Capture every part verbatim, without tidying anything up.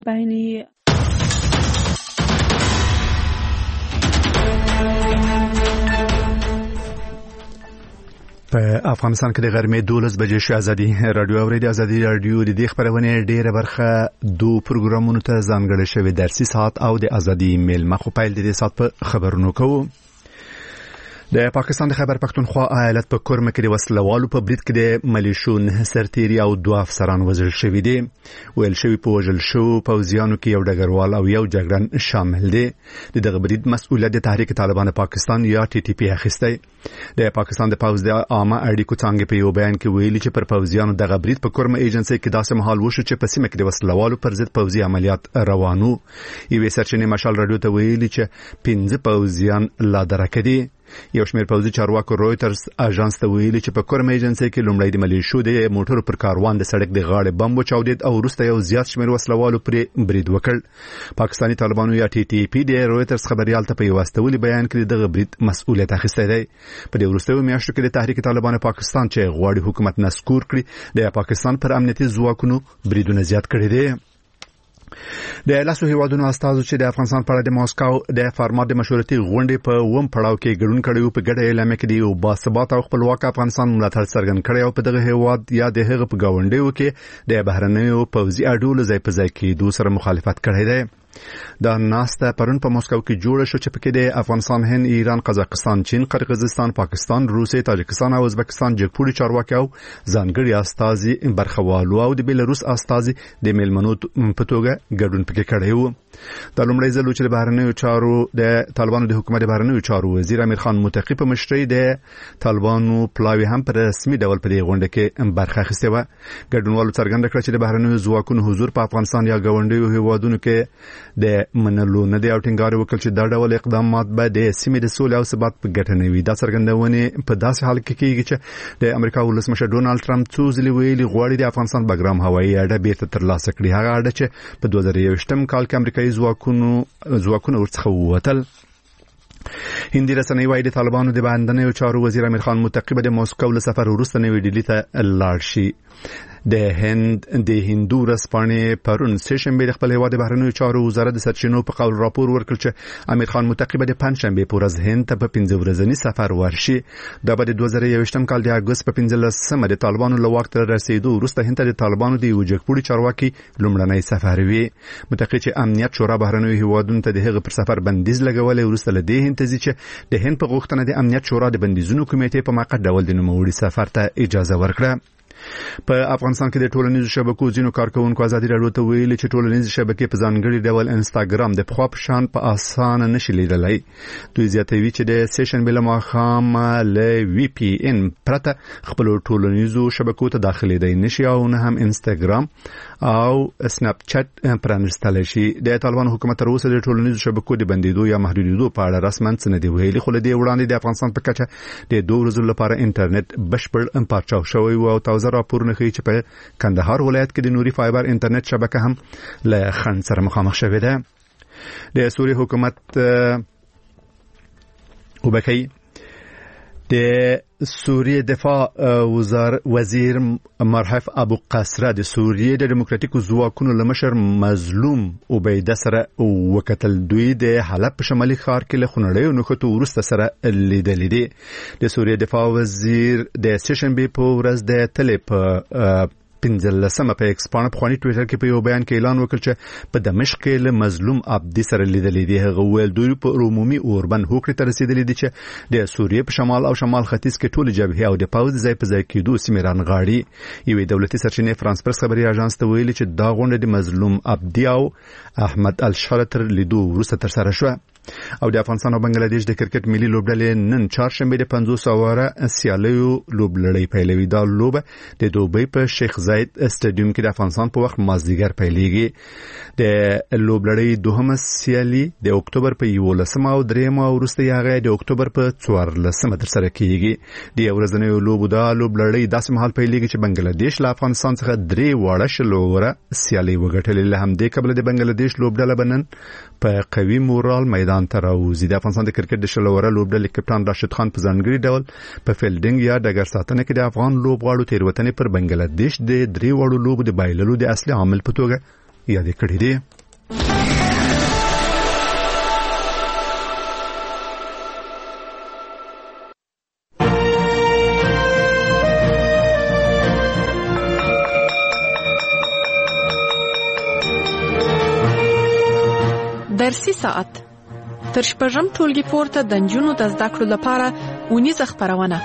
بینی په افغانستان کې د غرمې دولس بجې شو. ازادي رادیو اورېدي. ازادي رادیو د دې خبرونه ډېره برخه دو پروګرامونو ته ځانګړې شوې، درسي ساعت او د ازادي میل. مخ په پیل د دې ساعت په خبرونو کوو. د پاکستان د خیبر پختونخوا ایالت په کورمه کې د وسلوالو په برید کې د ملیشو نه سرتیري او دوه افسران وژل شوي دي. ویل شوي په وژل شو پوځیانو کې یو ډګروال او یو جګړن شامل دي. د دغه برید مسؤلیت د تحریک طالبان پاکستان یا ټي ټي پی اخیستی. د پاکستان د پوځ د عامه اړیکو څنګه په یو بیان کې ویلي چې پر پوځیانو دغه برید په کورمه ایجنسي کې داسې مهال وشو چې په سیمه کې د وسلوالو پر ضد پوځي عملیات روانو. یوې سرچینې مشال رادیو ته ویلي چې پنځه پوځیان لا درکه دي. یو شمېر پوځي چارواکو رويټرز اژانس ته ویلي چې په کورمه ایجنسي کې لومړی د ملیشو د موټرو پر کاروان د سړک د غاړې بم وچاودید او وروسته یو زیات شمېر وسلوالو پر برید وکړ. پاکستاني طالبانو یا ټي ټي پی د رويټرز خبريال ته په یو واستولي بیان کې دغه برید مسؤلیت اخیستی دی. په دې وروستیو میاشتو کې د تحریک طالبان پاکستان چې غواړي حکومت نسکور کړي د پاکستان پر امنیتي ځواکونو بریدونه زیات کړي دي. د لاسو هیوادونو استازو چې د افغانستان په اړه د ماسکو د فارمات د مشورتي غونډې په ووم پړاو کې ګډون کړي په ګډه اعلان کړي او باثبات او خپلواک افغانستان ملاتړ څرګند کړي او په دغه هیواد یا د هغه په گاونډیو کې د بهرنیو پوځي اډو ځای په ځای کې دوه سره مخالفت کړي دي. دا ناسته پرون په مسکو کې جوړه شو چې پکې د افغانستان، هند، ایران، قزاقستان، چین، قرغیزستان، پاکستان، روسیې، تاجکستان او ازبکستان جګپوري چارواکي او ځانګړي استازي برخوالو او د بیلاروس استازي د میلمنو په توګه ګډون پکې کړی وو. د لومړي ځل چې د بهرنیو چارو د طالبانو د حکومت د بهرنیو چارو وزیر امیر خان متقی په مشرۍ د طالبانو پلاوی هم په رسمي ډول په دې غونډه کې برخه اخیسته و. ګډونوالو څرګنده کړ چې د بهرنیو ځواکونو حضور په افغانستان یا ګاونډیو هیوادونو کې د منلو نه دی او ټینګار وکړ چې دا ډول اقدامات به د سیمې د سولې او ثبات په ګټه نه وي. دا څرګندونه په داسې حال کې کیږي چې د امریکا ولسمشر ډونالد ټرمپ څو ځلې ویلي غواړي د افغانستان بګرام هوایي اډه بیرته ترلاسه کړي. هغه اډه چې په دوه زره یوولسم کال کې امریکایي ځواکونو ځواکونه ورڅخه ووتل. هندي رسنۍ وايي د طالبانو د بهرنیو چارو وزیر امیر خان متقی به د مسکو له سفر وروسته نوې ډیلي ته لاړ شي. د هند د هندو رسپانې پرون سشنبه د خپل هیواد بهرنیو چارو وزارت د سرچینو په قول راپور ورکړ چې امیر خان متقی به د پنځشنبه په ورځ هند ته په پنځه ورځنی سفر ورشي. دا به د دوه زره یوولسم کال د اګوست په پنځلسمه د طالبانو له واک ته رسیدو وروسته هند ته د طالبانو د وجګپوري چارواکي لومړنی سفر وي. متقی چې امنیت شورا بهرنیو هیوادونو ته د هغه پر سفر بندیز لګولې وروسته له دې هند ته چې د هند په غوښتنه د امنیت شورا د بندیزونو کمیټې په موقت ډول د نوموړي سفر ته اجازه ورکړه. په افغانستان کې د ټولنیزو شبکو ځینو کارکونکو ازادي رادیو ته ویلي چې ټولنیزې شبکې په ځانګړي ډول انستاګرام د پخوا په شان په اسانه نشي لیدلای. دوی زیاتوي چې د سیشن بل ماخام له وی پی ان پرته خپل ټولنیزو شبکو ته داخليدای نشي او نه هم انستاګرام او سناپ چات پرانستل شي. د طالبان حکومت تر اوسه د ټولنیزو شبکو د بندیدو یا محدودیدو په اړه رسماً څه نه دی ویلي، خو له دې وړاندې د افغانستان په کچه د دوه ورځو لپاره انټرنیټ بشپړ پارچاو شوی او تازه راپورونه ښیي چې په کندهار ولایت کې د نوري فایبر انټرنیټ شبکه هم له خنډ سره مخامخ شوې ده. د سوریې حکومت وبکې د سوریې دفاع وزیر مرحف ابو قصره د سوریې د دموکراتیکو ځواکونو لمشر مظلوم عبیده سره وکتل. دوی د حلب په شمالي ښار کې له خونړیو نښتو وروسته سره لیدلې دي. د سوریې دفاع وزیر د سشنبه په ورځ د تلې په پنځلسمه په ایکسپان په خواني ټویټر کې په یو بیان کې اعلان وکړ چې په دمشق کې له مظلوم عبدي سره لیدلې دي. هغه ویل دوی په عمومي اوربن هوکړې ته رسیدلې دي چې د سوریې په شمال او شمال ختیځ کې ټول جبهې او د پاوځ ځای په ځای کېدو سیمې رانغاړي. یوې دولتي سرچینې فرانس پرس خبري اژانس ته ویلي چې دا غونډه د مظلوم عبدي او احمد الشره تر لیدو وروسته تر سره شوه. او د افغانستان او بنگلاديش د کرکټ ملي لوبډلې نن چهارشنبه د پنځوس اوره سیالیو لوبلړۍ پیلوي. دا لوبه د دوبۍ په شیخ زاید استادیوم کې د افغانستان په وخت مازدیګر پیلېږي. د لوبلړۍ دوهمه سیالي د اکتوبر په یولسمه او دریمه وروسته هغه د اکتوبر په څوارلسمه تر سره کیږي. د ورځنیو لوبو دا لوبلړۍ داسې مهال پیلېږي چې بنگلاديش له افغانستان څخه درې واړه شلوره سیالي وګټلې. له همدې کبله د بنگلاديش لوبډله بنن په قوي مورال میدان ته راوځي. د افغانستان د کرکټ د شلوره لوبډلې کپټان راشد خان په ځانګړي ډول په فیلډینګ یا ډګر ساتنه کې د افغان لوبغاړو تیروتنې پر بنگلاديش د درې وړو لوبو د بایللو د اصلي عامل په توګه یاد کړی دی. درسي ساعت تر شپږم ټولګي پورته د نجونو د زده کړو لپاره اونیزه خپرونه.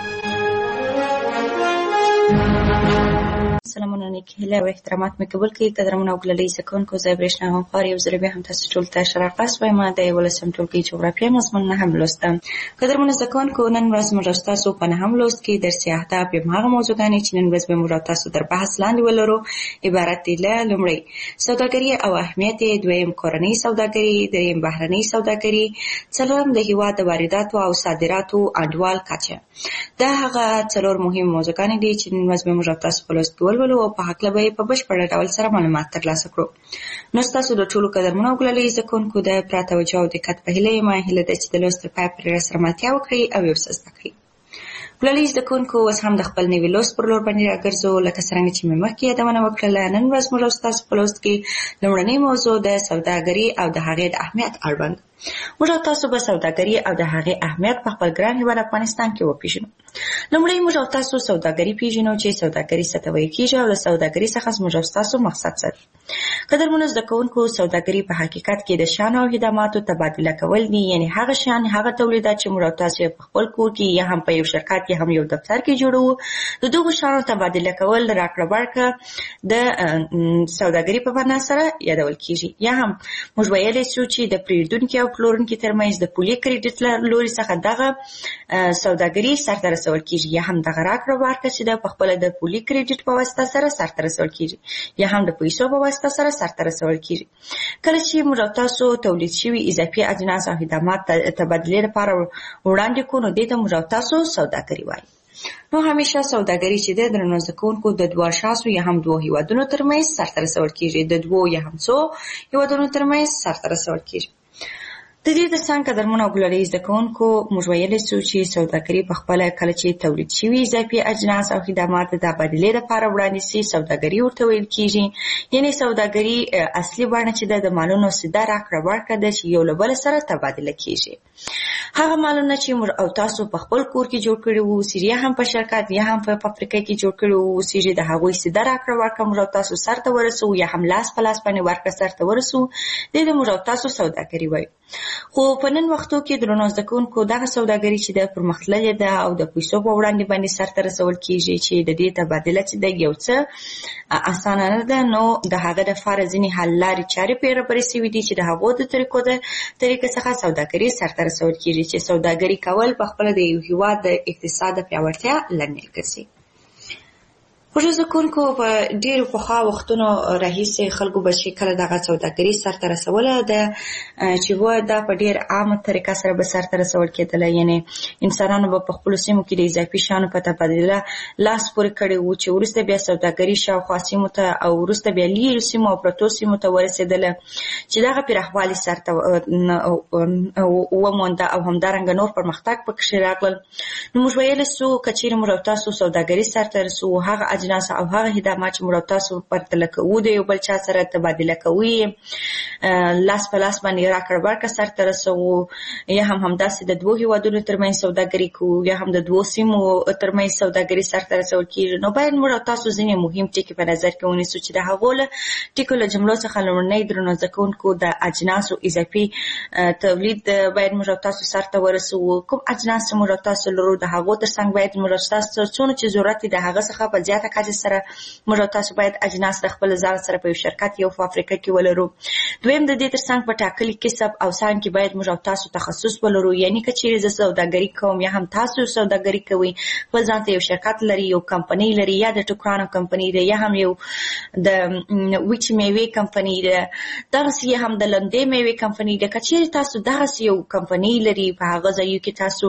سلامونه نیکی هیله و احترامات می قبول کړئ. قدرمن او ګلالي سکونکو زه برېښنا غوښار یو ځل بیا هم تاسو ټول ته شرافت وایم. د یولسم ټولګي جغرافیه مضمون نه هم لوستم. قدرمن سکونکو نن ورځ موږ تاسو په نه هم لوست کې درسي اهداف په هغه موضوعګانې چې نن ورځ به موږ تاسو در بحث لاندې ولرو عبارت دي له لومړی سوداګري او اهمیت، دویم کورنۍ سوداګري، دریم بهرنۍ سوداګري، څلورم د هیواد د وارداتو او صادراتو انډول کچه. دا هغه څلور مهم موضوعګانې دي چې نن ورځ به موږ تاسو په لوست کې او په حق لبه په بشپړ ډول سره معلومات ترلاسه کړو. نو تاسو د ټولو قدرمنو او ګلالي زکونکو د پراته توجه او دقت په هیله ما هیله د چې د لوست په پای سره ماتیا وکړي او یو څه زده کړئ. ګلالي زکونکو اوس هم د خپل نوي لوست پر لور باندې راګرځو. لکه څنګه چې مې مخکې یادونه وکړله، نن ورځ موږ تاسو په لوست کې لومړنۍ موضوع د سوداګري او د هغې د اهمیت اړوند. موږ تاسو به سوداګري او د هغې اهمیت په خپل ګران هیواد افغانستان کې وپیژنو. لومړی موږ تاسو سوداګري پیژنو چې سوداګري څه ته ویل کېږي او د سوداګري څخه موږ تاسو مقصد څه دی. قدرمنو زده کوونکو، سوداګري په حقیقت کې د شیانو او خدماتو تبادله کول دي، یعنی هغه شیان هغه تولیدات چې موږ تاسو په خپل کور کې یا هم په یو شرکت یا هم یو دفتر کې جوړو، د دغو شیانو تبادله کول راکړه ورکړه د سوداګري په معنا سره یادول کېږي. یا هم موږ ویلی شو چې د پیرودونکي او پلورونکي ترمنځ د پولي کریډیټ له لوري څخه دغه سوداګري سرته رسول کېږي، یا هم دغه راکړه ورکړه چې د پخپله د پولي کریډیټ په واسطه سره سرته رسول کېږي، یا هم د پیسو په واسطه سره سرته رسول کېږي. کله چې موږ تاسو تولید شوي اضافي اجناس او خدمات تبادلې لپاره وړاندې کوو، نو دې ته موږ تاسو سوداګري وایي. نو همیشه سوداګري چې د درنو زده کوونکو د دوه اشخاصو یا هم دوه هیوادونو ترمنځ سرته رسول کېږي، د دوو یا هم څو هیوادونو ترمنځ سرته رسول کېږي. د دې ترڅنګ قدرمنو او ګلالي زده کوونکو، موږ ویلی شو چې سوداګري په خپله کله چې تولید شوي اضافي اجناس او خدمات د تبادلې لپاره وړاندې سي، سوداګري ورته ویل کېږي. یعنې سوداګري اصلي بڼه چې ده د مالونو سیده راکړه ورکړه ده چې یو له بله سره تبادله کېږي. هغه مالونه چې موږ او تاسو په خپل کور کې جوړ کړي وو، یا هم په شرکت یا هم په فابریکه کې جوړ کړي وو، چې د هغوی سیده راکړه ورکړه موږ او تاسو سرته ورسو، یا هم لاس په لاس باندې ورکړه سرته ورسو، دې ته موږ او تاسو سوداګري وایو. خو په نن وختو کې درنو زده کوونکو، دغه سوداګري چې ده پرمختللې ده او د پیسو په وړاندې باندې سرته رسول کېږي، چې د دې تبادله چې ده یو څه اسانه نه ده. نو د هغه دپاره ځینې حل لارې چارې پرې رابرې شوي دي چې د هغو د طریقو د طریقې څخه سوداګري سرته رسول کېږي، چې سوداګري کول په خپله د یو هېواد د اقتصاد د پیاوړتیا لامل ګرځي. خوږو زده کوونکو، په ډېرو پخوا وختونو راهیسې خلکو به چې کله دغه سوداګري سرته رسوله ده، چې و دا په ډېر عامه طریقه سره به سرته رسول کېدله. یعنې انسانانو به په خپلو سیمو کې د اضافي شیانو په تبادله لاس پورې کړی و، چې وروسته بیا سوداګري شاوخوا سیمو ته او وروسته بیا لیرې سیمو او پرتو سیمو ته ورسېدله، چې دغه پراخوالي سرته ومونده او همدارنګه نور پرمختګ پکښې راغلل. نو موږ ویلی سو که چېرې موږ تاسو سوداګري سرته رسوو، هغه اجناس او هغه خدمات چې موږ تاسو پرتله کوو د یو بل چا سره تبادله کوي، لاس په لاس باندې راکړه ورکړه سرته رسوو، یا هم همداسې د دوو هیوادونو ترمنځ سوداګري کوو، یا هم د دوو سیمو ترمنځ سوداګري سرته رسول کېږي. نو باید موږ تاسو ځینې مهم ټکي په نظر کې ونیسو، چې د هغو له ټکو له جملو څخه لومړنی درنو زده کوونکو د اجناسو اضافي تولید باید موږ تاسو سرته ورسوو. کوم اجناس چې موږ تاسو لرو، د هغو ترڅنګ باید موږ تاسو څونه چې ضرورت دی د هغه څخه په زیاته کچه سره موږ تاسو باید اجناس د خپل ځان سره په یو شرکت یو فابریکه کې ولرو. دویم د دې ترڅنګ په ټاکلي کسب او ساین کې باید موږ تاسو تخصص ولرو. یعنی که چیرې زه سوداګري کوم یا هم تاسو سوداګري کوئ، خپل ځان ته یو شرکت لري، یو کمپنۍ لري، یا د ټوکرانو کمپنۍ ده، یا هم یو د وچې میوې کمپنۍ ده، دغسې یا هم د لندې میوې کمپنۍ ده. که چیرې تاسو دغسې یو کمپنۍ لري، په هغه ځایو کې تاسو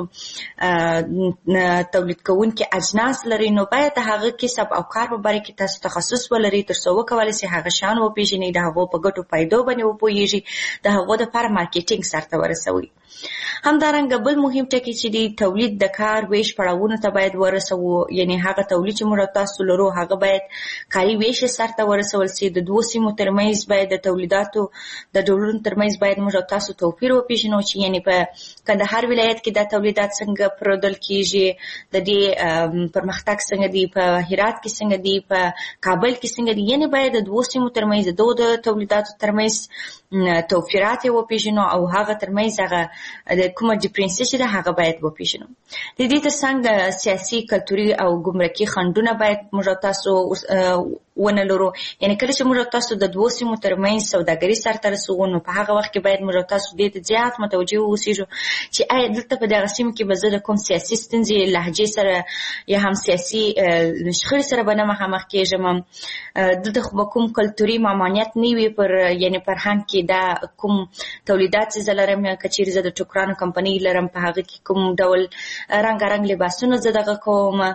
تولید کوونکي اجناس لري، نو باید د هغه کسب او کار په باره کې تاسو تخصص ولري، تر څو وکولی شئ هغه شیان وپېژنئ، د هغو په ګټو فایدو باندې وپوهیږي د هغو لپاره مارکیټینګ سرته ورسوي. همدارنګه بل مهم ټکی چې دی تولید د کار ویش پړاوونو ته باید ورسوو، یعنی هغه تولید چې موږ تاسو لرو هغه باید کاري ویش سرته ورسول شي. د دوه سیمو ترمنځ باید د تولیداتو د ډولونو ترمنځ باید موږ تاسو توپیر وپېژنو چې یعنی په کندهار ولایت کې دا تولیدات څنګه پرودل کیږي، د دې پرمختګ څنګه دی، په هرات کې څنګه دی، په کابل کې څنګه دی. یعنی باید د دوه سیمو ترمنځ د دوه تولیداتو ترمنځ توپیرات وپېژنو او هغه ترمنځ هغه د کومه ډیفرنس چې ده هغه باید وپېژنو. د دې ترڅنګ سیاسي، کلتوري او ګمرکي خنډونه باید موږ تاسو ونه لرو. یعنی کله چې موږ تاسو د دوه سیمو ترمنځ سوداګري سرته رسوو نو په هغه وخت کې باید موږ تاسو دې ته زیات متوجه اوسئ چې آیا دلته په دغه سیمه کې به زه د کوم سیاسي ستونزې لهجې سره یا هم سیاسي شخړې سره به نه مخامخ کېږم، دلته خو به کوم کلتوري ممانعت نه وي پر یعنی فرهنګ کې دا کوم تولیدات چې زه لرم، که چیرې زه د ټوکرانو کمپنۍ لرم په هغه کې کوم ډول رنګارنګ لباسونه زه دغه کوم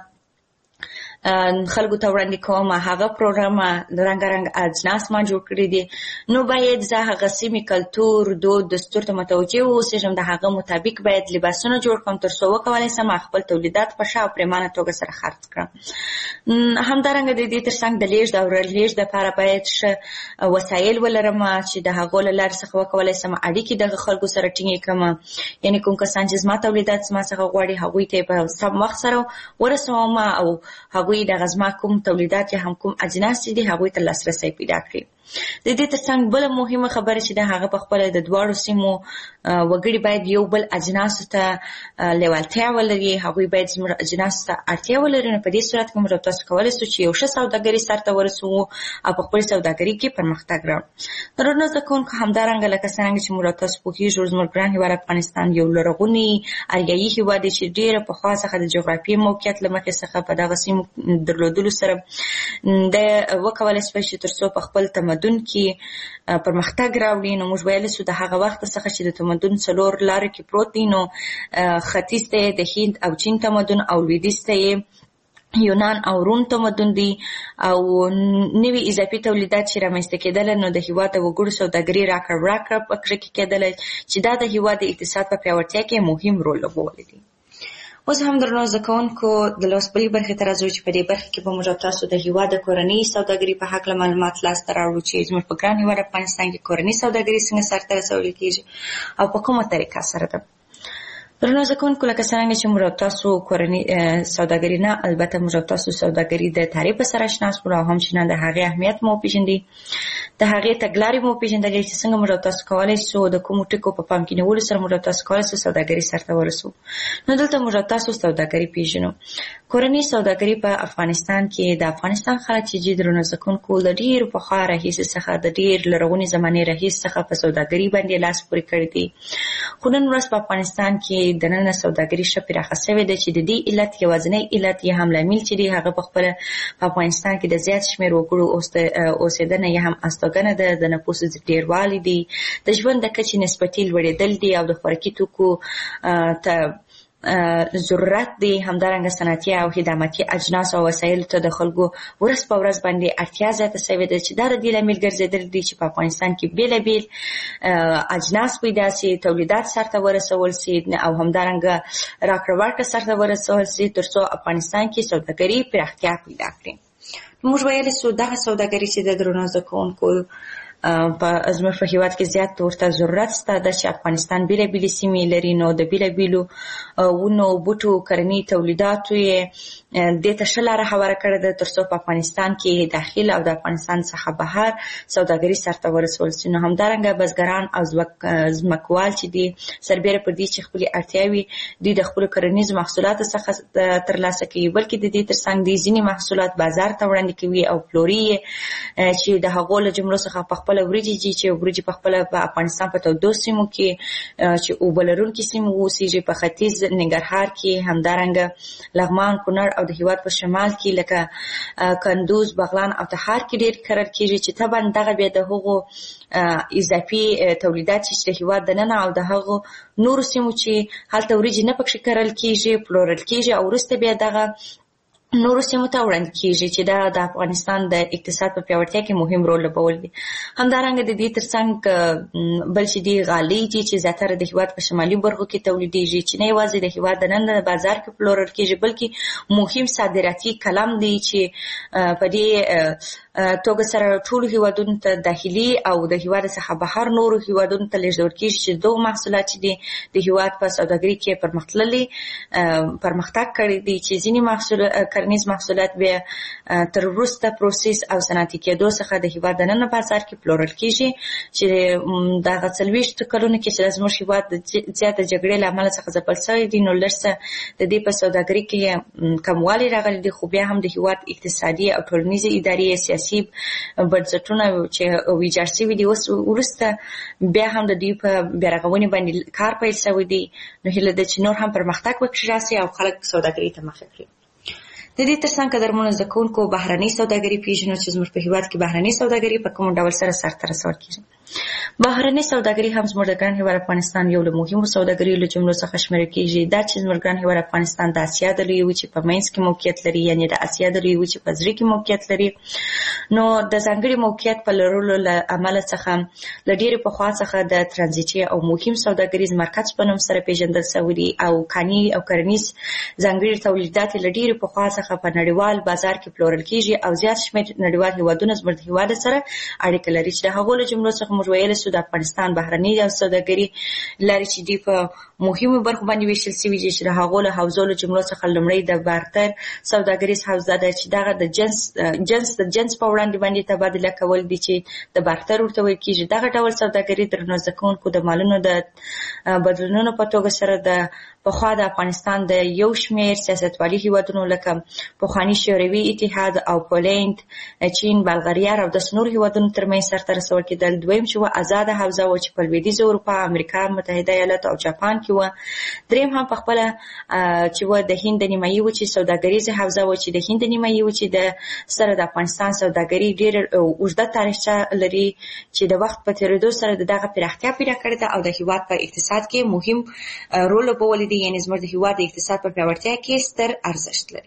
خلکو ته وړاندې کوم، هغه پروګرام رنګارنګ اجناس ما جوړ کړي دي، نو باید زه هغه سیمې کلتور، دود، دستور ته متوجه اوسېږم، د هغه مطابق باید لباسونه جوړ کړم تر څو وکولی شم خپل تولیدات په ښه او پریمانه توګه سره خرڅ کړم. همدارنګه د دې ترڅنګ د لیږد او رالیږد لپاره باید ښه وسایل ولرم چې د هغو له لارې څخه وکولی شم اړیکې دغه خلکو سره ټینګې کړم. یعنې کوم کسان چې زما تولیدات زما څخه غواړي هغوی ته یې په سم وخت سره ورسوم او هغوی دغه زما کوم تولیدات یا هم کوم اجناس چې دي هغوی ته لاسرسی پیدا کړي. د دې ترڅنګ بله مهمه خبره چې ده هغه په خپله د دواړو سیمو وګړي باید یو بل اجناسو ته لیوالتیا ولري، هغوی باید زموږ اجناسو ته اړتیا ولري. نو په دې صورت کې موږ تاسو کولی شو چې یو ښه سوداګري سرته ورسوو او په خپل سوداګري کې پرمختګ راوړو. درنو زده کوونکو، همدارنګه لکه څرنګه چې موږ تاسو پوهېږو زموږ ګران هېواد افغانستان یو لرغونی اریایي هېواد دی چې ډېره پخوا څخه د جغرافیې موقعیت له مخې څخه په دغه سیمو درلودلو سره د وکولی شوی چې تر څو په خپل تمدن کې پرمختګ راوړي. نو موږ ویلی شو د هغه وخت څخه چې د تمدن څلور لارو کې پروت دی، نو ختیځ ته یې د هند او چین تمدن او لویدیځ ته یې یونان او روم تمدن دی او نوي اضافي تولیدات چې رامنځته کېدل نو د هېواد د وګړو سوداګري راکړه ورکړه پکې کېدله چې دا د هېواد د اقتصاد په پیاوړتیا کې مهم رول لوبولی دی. اوس هم درنو زده کوونکو د لوست بلې برخې ته راځو چې په دې برخه کې به موږ تاسو د هېواد د کورنۍ سوداګري په هکله معلومات لاسته راوړو چې زموږ په ګران هېواد افغانستان کې کورنۍ سوداګري څنګه سرته رسول کېږي او په کومه طریقه سره ده. درنو زده کوونکو، لکه څرنګه چې موږ تاسو کورنۍ سوداګري نه، البته موږ تاسو سوداګري د تعریف سره اشنا شوو او همچنان د هغې اهمیت مو وپېژندئ، د هغې تګلارې مو وپېژندلې چې څنګه موږ تاسو کولی شو د کومو ټکو په پام کې نیولو سره موږ تاسو کولی شو سوداګري سرته ورسوو. نو دلته موږ تاسو سوداګري پېژنو. کورنۍ سوداګري په افغانستان کې د افغانستان خلک چې دي درنو زده کوونکو له ډېر پخوا راهیسې څخه د ډېر لرغونې زمانې راهیسې څخه په سوداګري باندې لاس پورې کړی دي. خو نن ورځ په افغانستان کې دننه سوداګري ښه پراخه شوې ده چې د دې علت یوازینی علت یې هم لامل چې دی هغه په خپله په افغانستان کې د زیات شمېر وګړو اوسېدنه یا هم استوګنه ده، د نفوسو ډېروالی دی، د ژوند د کچې نسبتي لوړېدل دي او د خوراکي توکو ته ضرورت دی. همدارنګه صنعتي او خدماتي اجناس او وسایلو ته د خلکو ورځ په ورځ باندې اړتیا زیاته شوې ده چې دا د دې لامل ګرځېدلی دی چې په افغانستان کې بېلابېل اجناس پیدا شي، تولیدات سرته ورسول شي او همدارنګه راکړه ورکړه سرته ورسول شي تر څو افغانستان کې سوداګري پراختیا پیدا کړي. موږ ویلی شو دغه سوداګري چې د درنو زده کوونکو په زموږ په هېواد کې زیات ورته ضرورت شته ده چې افغانستان بېلابېلې سیمې لري، نو د بېلابېلو ونو بوټو کرني تولیداتو یې دې ته ښه لاره هواره کړې ده تر څو په افغانستان کې داخل او د افغانستان څخه بهر سوداګري سرته ورسول شي. نو همدارنګه بزګران او ځمکوال چې دي سربېره پر دې چې خپلې اړتیاوې دوی د خپلو کرنیزو محصولاتو څخه ترلاسه کوي، بلکې د دې ترڅنګ دوی ځینې محصولات بازار ته وړاندې کوي او پلوري یې چې د هغو له جملو څخه په خپله وریجې دي چې وریجې په خپله په افغانستان په تودو سیمو کې چې اوبه لرونکي سیمو اوسېږي، په ختیځ ننګرهار کې، همدارنګه لغمان، کونړ او د هېواد په شمال کې لکه کندوز، بغلان او تخار کې ډېر کرل کېږي چې طبعا دغه بیا د هغو اضافي تولیدات چې د هېواد دننه او د هغو نورو سیمو چې هلته وریجې نه پکښې کرل کېږي پلورل کېږي او وروسته بیا دغه نورو سیمو ته وړاندې کیږي چې دا د افغانستان د اقتصاد په پیاوړتیا کې مهم رول لوبول دي. همدارنګه د دې ترڅنګ بل چې دی غالۍ دي چې زیاتره د هیواد په شمالي برخو کې تولیدېږي چې نه یوازې د هیواد د نن د بازار کې پلورل کیږي بلکې مهم صادراتي کلم دی چې په دې توګه سره ټول هیوادونو ته داخلي او د هیواد څخه بهر نورو هیوادونو ته لیږدول کیږي چې دوه محصولات دي د هیواد په سوداګرۍ کې پرمختللي پرمختګ کړی دي چې ځینې محصولات کرنیز محصولات بیا تر وروسته پروسس او صنعتي کېدو څخه د هیواد د نن بازار کې پلورل کیږي چې دغه څلوېښت کلونو کې چې زموږ هیواد د زیاته جګړې له امله څخه ځپل شوی دی نو لږ څه د دې په سوداګرۍ کې کموالی راغلی دی خو بیا هم د هیواد اقتصادي او ټولنیزې ادارې سیاسي بنسټونه چې ویجاړ شوي دي اوس وروسته بیا هم د دوی په بیارغونې باندې کار پیل شوی دی نو هیله ده چې نور هم پرمختګ وکړي راسي او خلک سوداګرۍ ته مخه کړي. د دې ترڅنګ قدرمنو زده کوونکو بهرنۍ سوداګري پیژنو چې زموږ په هیواد کې بهرنۍ سوداګري په کوم ډول سره سرته رسول کیږي. بهرنۍ سوداګري هم زموږ د ګران هیواد افغانستان یو له مهمو سوداګریو له جملو څخه شمیرل کیږي. دا چې زموږ ګران هیواد افغانستان د اسیا د لویې وچې په منځ کې موقعیت لري یعنی د اسیا د لویې وچې په زړه کې موقعیت لري نو د ځانګړي موقعیت په لرلو له امله څخه له ډېرې پخوا څخه د ترانزیتي او مهم سوداګریز مرکز په نوم سره پیژندل شوی دی او کاني او کرنیز ځانګړي تولیدات له ډېرې پخوا څخه په نړیوال بازار کې پلورل کیږي او زیات شمېر نړیوال هیوادونه زموږ د هیواد سره اړیکه لري چې د هغو له جملو څخه موږ ویلی شو د افغانستان بهرنۍ سوداګري لري چې دوی په مهمو برخو باندې ویشل شوي دي چې د هغو له حوزو له جملو څخه لومړی د بارتر سوداګریز حوزه ده چې دغه د جنس جنس د جنس په وړاندې باندې تبادله کول دي چې د بارتر ورته ویل کیږي. دغه ډول سوداګري درنو زده کوونکو د مالونو د بدلونونو په توګه سره د پخوا د افغانستان د یو شمېر سیاستوالي هیوادونو لکه پخواني شوروي اتحاد او پولینډ چین بلغاریا او د نورو هیوادونو ترمنځ سرته رسول کېدل. دویم چې وه ازاده حوزه وه چې په لویدیځه اروپا امریکا متحده ایالات او جاپان کې وه. دریم هم په خپله چې وه د هند د نیمایي وچې سوداګریزه حوزه وه چې د هند د نیمایي وچې د سره د افغانستان سوداګري ډېر اوږده تاریخچه لري چې د وخت په تېرېدو سره د دغه پراختیا پیدا کړې ده او د هیواد په اقتصاد کې مهم رول لوبولی دی یعنې زموږ د هیواد د اقتصاد په پیاوړتیا کې ستر ارزښت لري.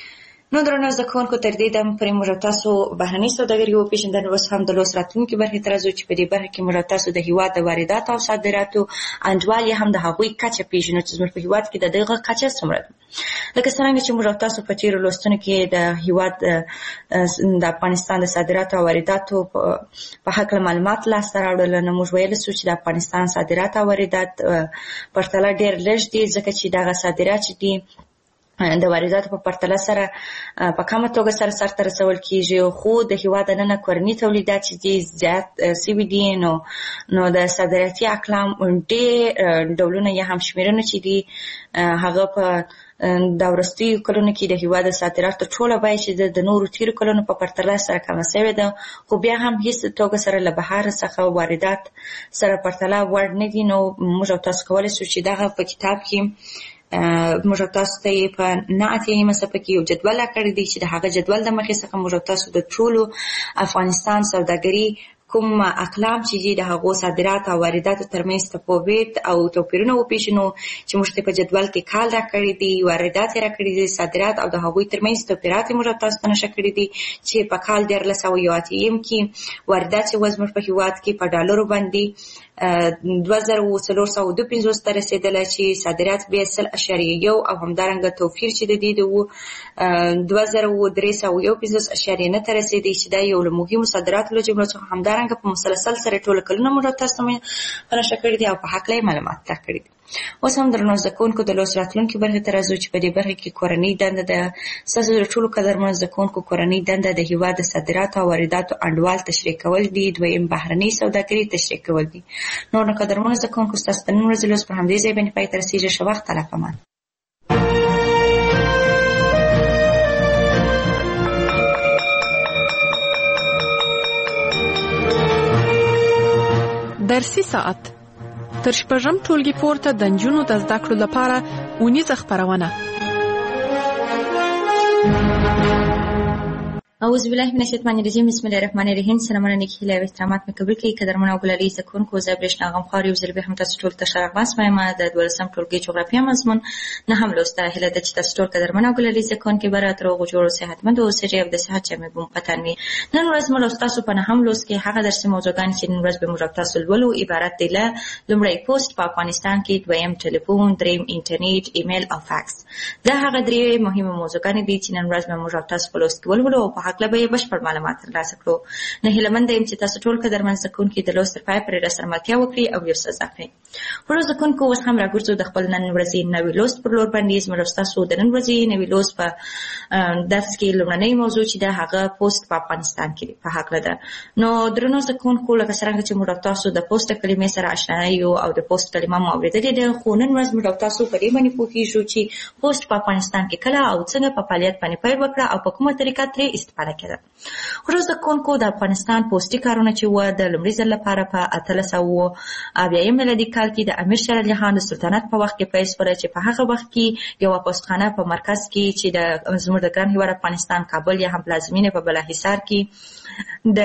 نو درنو زده کوونکو تر دې دم پرې موږ تاسو بهرنۍ سوداګري وپېژندل اوس هم د لوست راتلونکي برخې ته راځو چې په دې برخه کې موږ تاسو د هیواد د وارداتو او صادراتو انډول یا هم د هغوی کچه پېژنو چې زموږ په هیواد کې د دغه کچه څومره ده. لکه څرنګه چې موږ تاسو په تېرو لوستونو کې د هیواد د افغانستان د صادراتو او وارداتو په هکله معلومات لاسته راوړل نو موږ ویلی شو چې د افغانستان صادرات او واردات پرتله ډېر لږ دي ځکه چې دغه صادرات چې دي د وارداتو په پرتله سره په کمه توګه سره سرته رسول کیږي خو د هیواد دننه کورني تولیدات چې دي زیات سوي دي نو نو د صادراتي اقلام ډېر ډولونه یا هم شمېرونه چې دي هغه په دا وروستیو کلونو کې د هیواد د صادراتو ټوله بیه چې د نورو تېرو کلونو په پرتله سره کمه شوې ده خو بیا هم هېڅ توګه سره له بهر څخه واردات سره پرتله وړ نه دي. نو موږ تاسو کولی شو چې دغه په کتاب کې موږ تاسو ته یې په نه اتیایمه صفحه کې یو جدول راکړی دی چې د هغه جدول د مخې څخه موږ تاسو د ټولو افغانستان سوداګري کوم اقلام چې دي د هغو صادرات او وارداتو ترمنځ تفاوت او توپیرونه وپېژنو چې موږ ته په جدول کې کال راکړی دي واردات یې راکړي دي صادرات او د هغوی ترمنځ توپیرات یې موږ تاسو ته نښه کړي دي چې په کال دیارلس سوه یو اتیا کې واردات چې وه زموږ په هېواد کې په ډالرو باندې دوه زره څلور سوه دوه پنځوس ته رسېدله چې صادرات بیا سل اعشاریه یو او همدارنګه توپیر چې د دې د و دوه زره درې سوه یو پنځوس اعشاریه نه ته رسېدی چې دا یو له مهمو صادراتو له جملو څخه همدارنګه په مسلسل سره ټوله کلونه موږ تاسو ته په نښه کړي دي او په هکله یې معلومات راکړي دي. اوس هم درنو زده کوونکو د لوست راتلونکي برخې ته راځو چې په دې برخه کې کورنۍ دنده ده. ستاسو د ټولو قدرمنو زده کوونکو کورنۍ دنده د هیواد د صادراتو او وارداتو انډول تشریح کول دي. دویم بهرنۍ سوداګري تشریح کول دي. نور نو قدرمنو زده کوونکو ستاسو د نن ورځې لوست په همدې ځای باندې پای ته رسېږي. ښه وخت الله پامان. درسي ساعت تر شپږم ټولګي پورته د نجونو د زده کړو لپاره اونیزه خپرونه. اعوذ بالله من الشیطان الرجیم بسم الله الرحمن الرحیم. سلامونه نیکی هیله او احترامات مې قبول کړئ. قدرمن او ګلالي زده کوونکو، زه برېښنا غمخوار یو ځل بیا هم تاسو ټولو ته ښه راغلاست وایم. د دولسم ټولګي جغرافیه مضمون نهم لوست هیله ده چې تاسو ټول قدرمن او ګلالي زده کوونکي به راته روغ جوړ صحتمند اوسئ او د صحت جامې به مو په تن وي. نن ورځ موږ له تاسو په نهم لوست کې هغه درسي موضوعګانې چې نن ورځ به موږ تاسو لولو عبارت دي له لومړی پوسټ په افغانستان کې، دویم ټلیفون، دریم انټرنیټ، ایمیل او فاکس. دا هغه درې مهمه موضوعګانې دي چې نن ورځ به موږ تاسو په لوست کې ولولو او په هکله به یې بشپړ معلومات ترلاسه کړو. نه هیله یم چې تاسو ټول قدرمن زده کوونکي د لوست تر پای پورې راسره ملتیا وکړي او یو څه زده کړئ. وروڼو زده کوونکو، اوس هم راګرځو د خپل نن ورځې نوي لوست پر لور باندې. زموږ ستاسو د نن ورځې نوي لوست په درس کې لومړنۍ موضوع چې ده هغه پوسټ په افغانستان کې په هکله ده. نو درنو زده کوونکو، لکه څرنګه چې موږ تاسو د پوسټ کلمې سره اشنا یو او د پوسټ کلمه مو اورېدلې ده، خو نن ورځ موږ تاسو په دې باندې پوهېږو چې پوسټ په افغانستان کې کله او څنګه په فعالیت باندې پیل وکړه او په کومه طریقه ترې استفاده کېده. وروڼو زده کوونکو، د افغانستان پوسټي کارونه چې وه د لومړي ځل لپاره په اتلس سوه اویایم میلادي کال کې د امیر شېر علي خان د سلطنت په وخت کې پیل شوله، چې په هغه وخت کې یوه پوسټخانه په مرکز کې چې د زموږ د ګران هېواد افغانستان کابل یا هم پلازمینې په بالاحصار کې د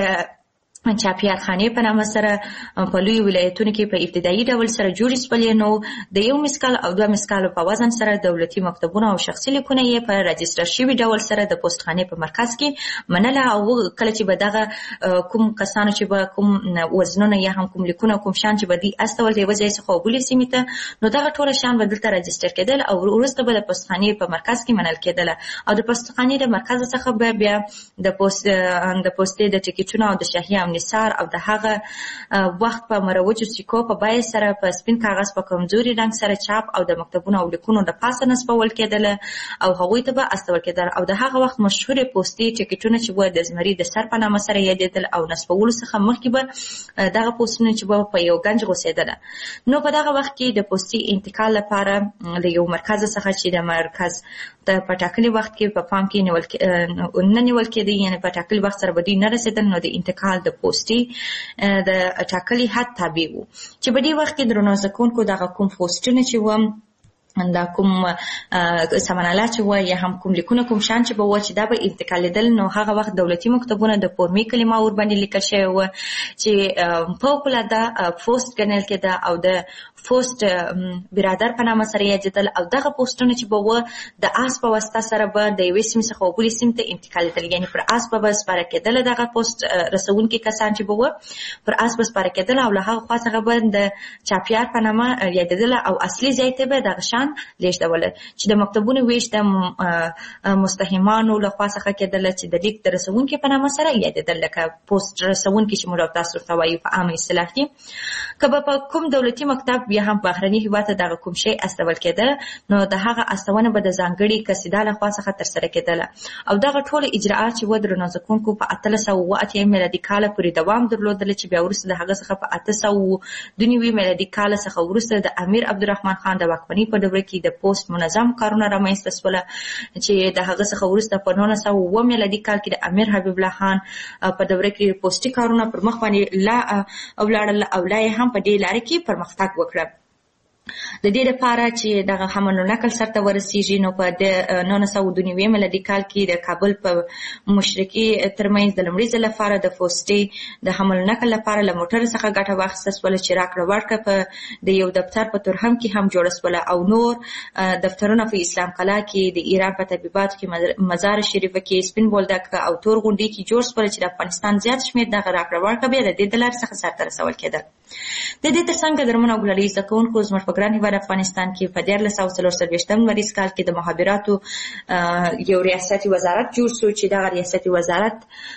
چاپیار خانې په نامه سره په لوی ولایتونو کې په ابتدایي ډول سره جوړې شولې. نو د یو مسکال او دوه مسکالو په وزن سره دولتي مکتبونه او شخصي لیکونه یې په راجستر شوي ډول سره د پوسټخانې په مرکز کې منله. او کله چې به دغه کوم کسانو چې به کوم وزنونه یا هم کوم لیکونه کوم شیان چې به دوی استول د یوه ځای څخه بلې سیمې ته، نو دغه ټوله شیان به دلته راجستر کېدل او وروسته به د پوسټخانې په مرکز کې منل کېدله. او د پوسټخانې د مرکز څخه به بیا د پوسټ د پوسټې د ټکټونو او د شاهي نثار او د هغه وخت په مروجو سکو په بیه سره په سپین کاغذ په کمزوري رنګ سره چاپ او د مکتبونو او لیکونو د پاسه نصبول کېدله او هغوی ته به استول کېدل. او د هغه وخت مشهورې پوسټي ټکټونه چې وو د زمري د سر په نامه سره یادېدل او نصبولو څخه مخکې به دغه پوسټونه چې وو په یو ګنج غوڅېدله. نو په دغه وخت کې د پوسټي انتقال لپاره له یو مرکز څخه چې د مرکز د په ټاکلي وخت کې په پام کې نیول نه نیول کېده، یعنې په ټاکلي وخت سره به دوی نه رسېدل، نو د انتقال د پوسټي د ټاکلي حد تابع وو. چې په دې وخت کې درنو زده کوونکو دغه کوم پوسټونه چې وو، دا کوم سمنالات چې وه یا هم کوم لیکونه کوم شیان چې به وه چې دا به انتقالېدل، نو هغه وخت دولتي مکتبونه د فورمي کلمه ورباندې لیکل شوې وه چې فوق العاده پوسټ ګڼل کېده او د پوسټ برادر په نامه سره یادېدل. او دغه پوسټونه چې به وه د آس په واسطه سره به د یوې سیمې څخه بلې سیمې ته انتقالېدل، یعنې پر آس به به سپاره کېدله. دغه پوسټ رسوونکي کسان چې به وه پر آس به سپاره کېدل او له هغه خوا څخه به د چاپیار په نامه یادېدله او اصلي ځای ته به دغه شیان لیږدوله چې د مکتبونو ویش د مستهمانو له خوا څخه کېدله چې د لیک د رسوونکي په نامه سره یادېدل، لکه پوسټ رسوونکي چې موږ تاسو ته وایو په عامه اصطلاح کې. که به په کوم دولتي مکتب یا هم بهرني هېواد ته دغه کوم شی استول کېده، نو د هغه استونه به د ځانګړي قصیده له خوا څخه ترسره کېدله. او دغه ټول اجراعات چې وه درنو زده کوونکو په اتلس سوه اووه اتیا میلادي کاله پورې دوام درلودله، چې بیا وروسته د هغه څخه په اته سوه دوه نوي میلادي کاله څخه وروسته د امیر عبدالرحمن خان د واکمنۍ په دوره کې د پوسټ منظم کارونه رامنځته شوله، چې د هغه څخه وروسته په نولس سوه اووه میلادي کال کې د امیر حبیب الله خان په دوره کې پوسټي کارونه پر مخ باندې لا ولاړل او لا یې هم په دې لاره کې پرمختګ وکړه. د دې لپاره چې دغه حمل نقل سرته ورسیږي، نو په نولس سوه دوه نوي میلادي کال کې د کابل په مشرقي ترمنځ د لومړي ځل لپاره د پوسټي د حمل نقل لپاره له موټر څخه ګټه واخیسته شوله، چې راکړه ورکړه په د یو دفتر په تورخم کې هم جوړه شوله. او نور دفترونه په اسلام قلعه کې، د ایران په طبیباتو کې، مزار شریفه کې، سپین بولدک او تور غونډۍ کې جوړ شوله، چې د افغانستان زیات شمېر دغه راکړه ورکړه بیا د دې د لارې څخه سرته رسول کېدل. د دې تر څنګ درمن او ګلالي زده کوونکو، زموږ په ګران هېواد افغانستان کې په دیارلس سوه څلور څلوېښتم لمریز کال کې د مخابراتو یو ریاستي وزارت جوړ شو، چې دغه ریاستي وزارت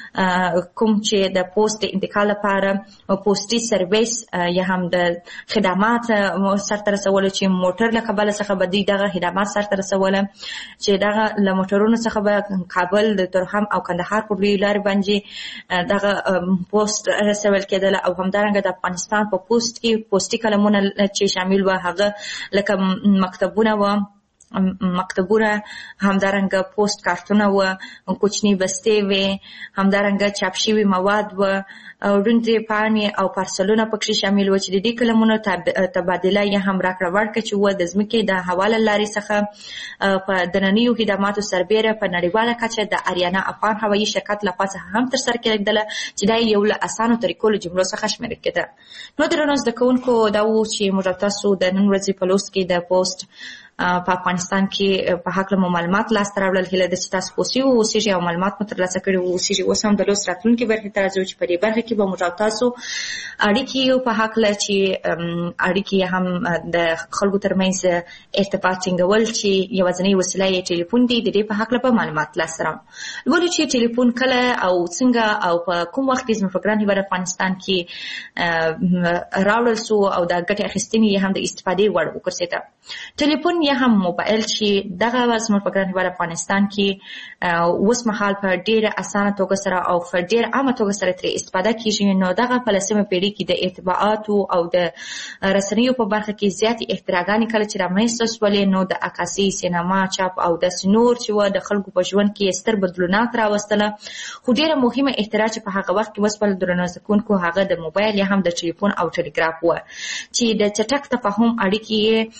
کوم چې د پوسټ انتقال لپاره پوسټي سرویس یا هم د خدمات سرته رسولو، چې موټر له کابل څخه به دوی دغه خدمات سرته رسوله، چې دغه له موټرونو څخه به کابل د تورخم او کندهار په لویو لارې باندې دغه پوسټ رسول کېدله. او همدارنګه د افغانستان په پوسټ کې پوسټي کلمونه چې شامل وه هغه لکه مکتبونه وه مکتبونه، همدارنګه پوسټ کارتونه و، کوچني بستې وې، همدارنګه چاپ شوي مواد و، روندې پاڼې او پارسلونه پکې شامل و چې د دې کلمونو تبادله یا هم راکړه ورکړه چې و د ځمکې د حواله لارې څخه په دننیو خدماتو سربیره په نړیواله کچه د اریانا افغان هوایي شرکت لخوا څخه هم ترسره کېدله چې دا یو له اسانو طریقو له جملو څخه شمیرل کېده. نو درنو زده کوونکو دا و چې موږ تاسو د نن ورځې په لوست کې د پوسټ په افغانستان کې په هکله مو معلومات لاسته راوړل. هیله ده چې تاسو پوه اوسئ او معلومات مو ترلاسه کړي اوسئ. اوس هم د لوست راتلونکي برخې ته راځو چې په دې برخه کې به موږ تاسو اړیکې په هکله چې اړیکې هم د خلکو ترمنځ ارتباط ټینګول چې یوازینۍ وسیله یې ټلیفون دی، د دې په هکله به معلومات لاسته راوړو. ولې چې ټلیفون کله او څنګه او په کوم وخت کې زموږ په ګران هېواد افغانستان کې راوړل سو او د ګټې اخیستنې هم د استفادې وړ وګرځېده. ټلیفون یا هم موبایل چې دغه زموږ په ګران هېواد افغانستان کې اوس مهال په ډېره اسانه توګه سره او په ډېره عامه توګه سره ترې استفاده کېږي. نو دغه په لسمه پېړۍ کې د ارتباطاتو او د رسنیو په برخه کې زیاتې اختراعګانې کله چې رامنځته شولې، نو د عکاسي، سینما، چاپ او داسې نور چې و د خلکو په ژوند کې ستر بدلونات راوستله. خو ډېره مهمه اختراع چې په هغه وخت کې وسپله درنو زده کوونکو هغه د موبایل یا هم د ټلیفون او ټلګراف و چې د چټک تفاهم اړیکې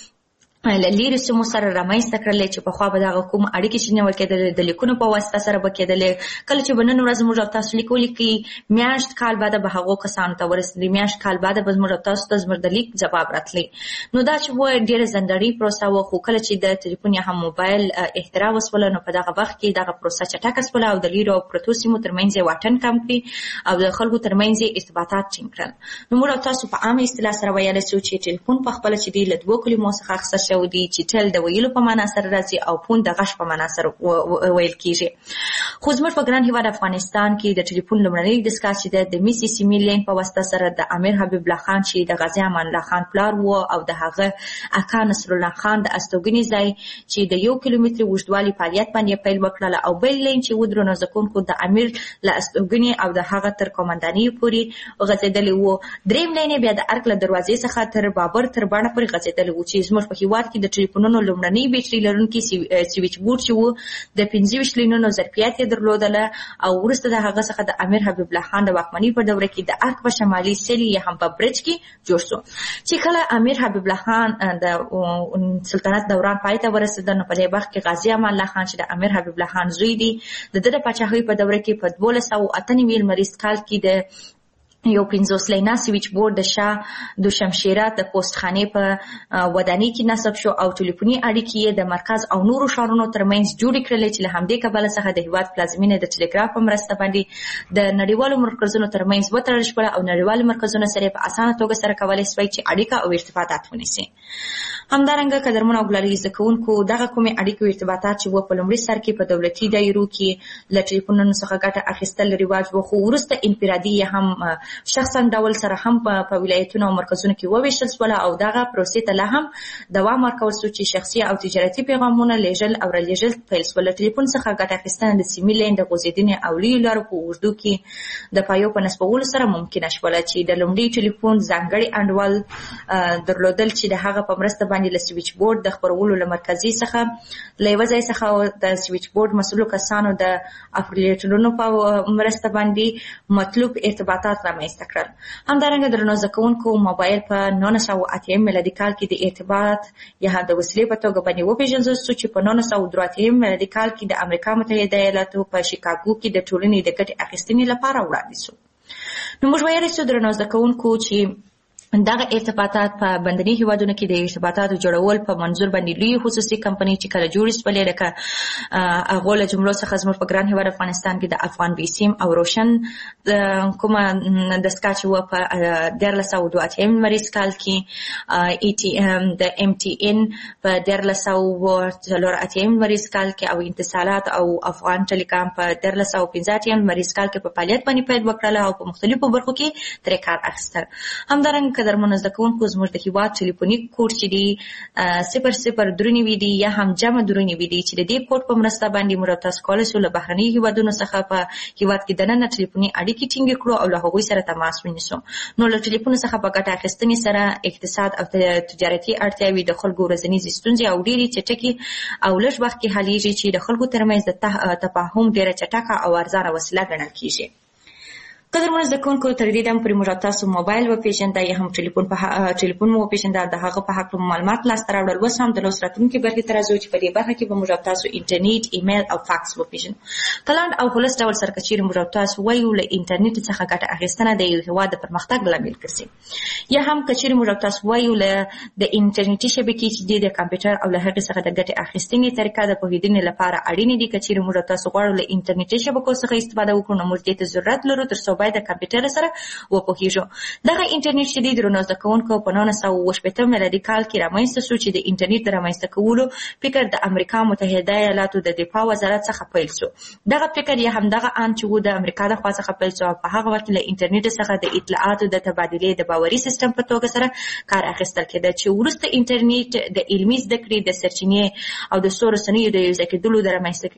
له لیرې سیمو سره رامنځته کړلې چې پخوا به دغه کوم اړیکې چې نیول کېدلې د لیکونو په واسطه سره به کېدلې. کله چې به نن ورځ موږ او تاسو لیک ولیکئ، میاشت کال بعده به هغو کسانو ته ورسېدلې، میاشت کال بعده به موږ او تاسو ته زموږ د لیک ځواب راتلی. نو دا چې و ډېره ځانګړې پروسه وه. خو کله چې د ټلیفون یا هم موبایل اختراع وسوله، نو په دغه وخت کې دغه پروسه چټکه سوله او د لیرو او پرتو سیمو ترمنځ یې واټن کم کړي او د خلکو ترمنځ یې ارتباطات ټینګ کړل. نو موږ او تاسو په عامه اصطلاح سره ویلی سو چې ټلیفون پخپله چې دی له دوو کلمو څخه اخیستل شوی دی چې ټل د ویلو په معنا سره راځي او فون د غږ په معنا سره ویل کېږي. خو زموږ په ګران هېواد افغانستان کې د ټلیفون لومړنی دستګاه چې د میسي سیمي لین په واسطه سره د امیر حبیب الله خان چې د غازي امان الله خان پلار و او د هغه اکا نصر الله خان د استوګنې ځای چې د یو کیلومتر اوږدوالي فعالیت باندې پیل وکړله، او بل لین چې و درنو زده کوونکو د امیر له استوګنې او د هغه تر قومندانۍ پورې غځېدلی و. دریم لین بیا د ارک له دروازې څخه تر بابر تر باڼه پورې غځېدلی و چې زموږ په هېواد کې د ټلیفونونو لومړنۍ بیټرۍ لرونکي سویچ بورډ چې و د پنځه ویشت لینونو ظرفیت یې درلودله، او وروسته د هغه څخه د امیر حبیب الله خان د واکمنۍ په دوره کې د ارک په شمالي سیلي یا هم په برج کې جوړ شو. چې کله امیر حبیب الله خان د سلطنت دوران پای ته ورسېده، نو په دې وخت کې غازي امان الله خان چې د امیر حبیب الله خان زوی دی، د ده د پاچاهۍ په دوره کې په دولس سوه اته نوي لمریز کال کې د یو پنځوس لینا سویچ بورډ د شاه د شمشیره د پوسټخانې په ودانۍ کې نصب شو او ټلیفوني اړیکې یې د مرکز او نورو ښارونو ترمنځ جوړې کړلې چې له همدې کبله څخه د هېواد پلازمینې د ټلګراف په مرسته باندې د نړیوالو مرکزونو ترمنځ وتړل شوله او نړیوالو مرکزونو سره په اسانه توګه سره کولی سوی چې اړیکه او ارتباطات ونیسي. همدارنګه قدرمنو او ګلالي زده کوونکو دغه کومې اړیکې او ارتباطات چې و په لومړي سر کې په دولتي دایرو کې له ټلیفونونو څخه ګټه اخیستل رواج و، خو وروسته انفرادي یا هم شخصا ډول سره هم په ولایتونو او مرکزونو کې وویشل شوله او دغه پروسې ته لا هم دوام ورکول شو چې شخصي او تجارتي پیغامونه لیږل او رالیږل پیل شول. له ټلیفون څخه ګټه اخیستنه د سیمې لین د غځېدنې او لویو لارو په اوږدو کې د پایو په نصبولو سره ممکنه شوله چې د لومړي ټلیفون ځانګړي انډول درلودل چې د هغه په مرسته باندې له سویچ بورډ د خپرولو له مرکزي څخه له یوه ځای څخه د سویچ بورډ مسؤلو کسانو د افریلیټرونو په مرسته باندې مطلوب ارتباطات رامنځته کړل. همدارنګه درنو زده کوونکو موبایل په نولس سوه اتیم میلادي کال کې د ارتباط یا د وسیلې په توګه باندې وپېژندل شو چې په نولس سوه درې اتیم میلادي کال کې د امریکا متحده ایالاتو په شیکاګو کې د ټولنې د ګټې اخیستنې لپاره وړاندې شو. نو موږ ویلی شو درنو زده کوونکو چې دغه ارتباطات په بندري هیوادونو کې د ارتباطاتو جوړول په منظور باندې لوی خصوصي کمپنۍ چې کله جوړې شولې لکه هغو له جملو څخه زموږ په ګران هیواد افغانستان کې د افغان بیسیم او روشن کومه دستګاه چې وه په دیارلس سوه دوه اتیم لمریز کال کې، ای ټي ام د ام ټي ان په دیارلس سوه څلور اتیم لمریز کال کې او اتصالات او افغان ټلیکام په دیارلس سوه پنځه اتیم لمریز کال کې په فعالیت باندې پیل وکړله او په مختلفو برخو کې ترې کار اخیستل. همدارنګه قدرمنو زده کوونکو زموږ د هیواد ټلیفوني کوډ چې دی صفر صفر درې نوي دی یا هم جمع درې نوي دی چې د دې کوډ په مرسته باندې موږ تاسو کولای شو له بهرني هیوادونو څخه په هیواد کې دننه ټلیفوني اړیکې ټینګ کړو او له هغوی سره تماس ونیسو. نو له ټلیفون څخه په ګټه اخیستنې سره اقتصاد او تجارتي اړتیاوې د خلکو ورځنیزې ستونزې او ډېرې چټکې او لږ وخت کې حلیږي چې د خلکو ترمنځ د تفاهم ډېره چټکه او ارزانه وسیله ګڼل کیږي. قدرمنو زده کوونکو تر دې دمه پورې موږ تاسو موبایل وپېژنده یا هم ټلیفون په ټلیفون مو وپېژنده د هغه په هکله معلومات لاسته راوړل. اوس هم د لوست راتلونکي برخې ته راځو چې په دې برخه کې به موږ تاسو انټرنیټ، ایمیل او فاکس وپېژنو. په لنډ او خلاص ډول سره که چیرې موږ تاسو وایو له انټرنیټ څخه ګټه اخیستنه د یو هېواد د پرمختګ لامل ګرځي، یا هم که چیرې موږ تاسو وایو له د انټرنیټي شبکې چې د کمپیوټر او له هغې څخه د ګټې اخیستنې طریقه د پوهېدنې لپاره اړینې دي. که چیرې موږ تاسو غواړو له انټرنیټي شبکو څخه استفاده وکړو نو موږ دې ته ضرورت لرو تر څو باید د کمپیوټر سره وپوهیږو. دغه انټرنیټ چې د درنو زده کوونکو په نولس سوه اووه شپېته میلادي کال کې رامنځته شو چې د انټرنیټ د رامنځته کولو فکر د امریکا متحده ایالاتو د دفاع وزارت څخه پیل شو. دغه فکر یا هم دغه آن چې و د امریکا د خوا څخه پیل شو او په هغه وخت له انټرنیټ څخه د اطلاعاتو د تبادلې د باوري سیستم په توګه سره کار اخیستل کېده چې وروسته انټرنیټ د علمي زده کړې د سرچینې او د څو رسنیو د یوځای کېدلو د رامنځته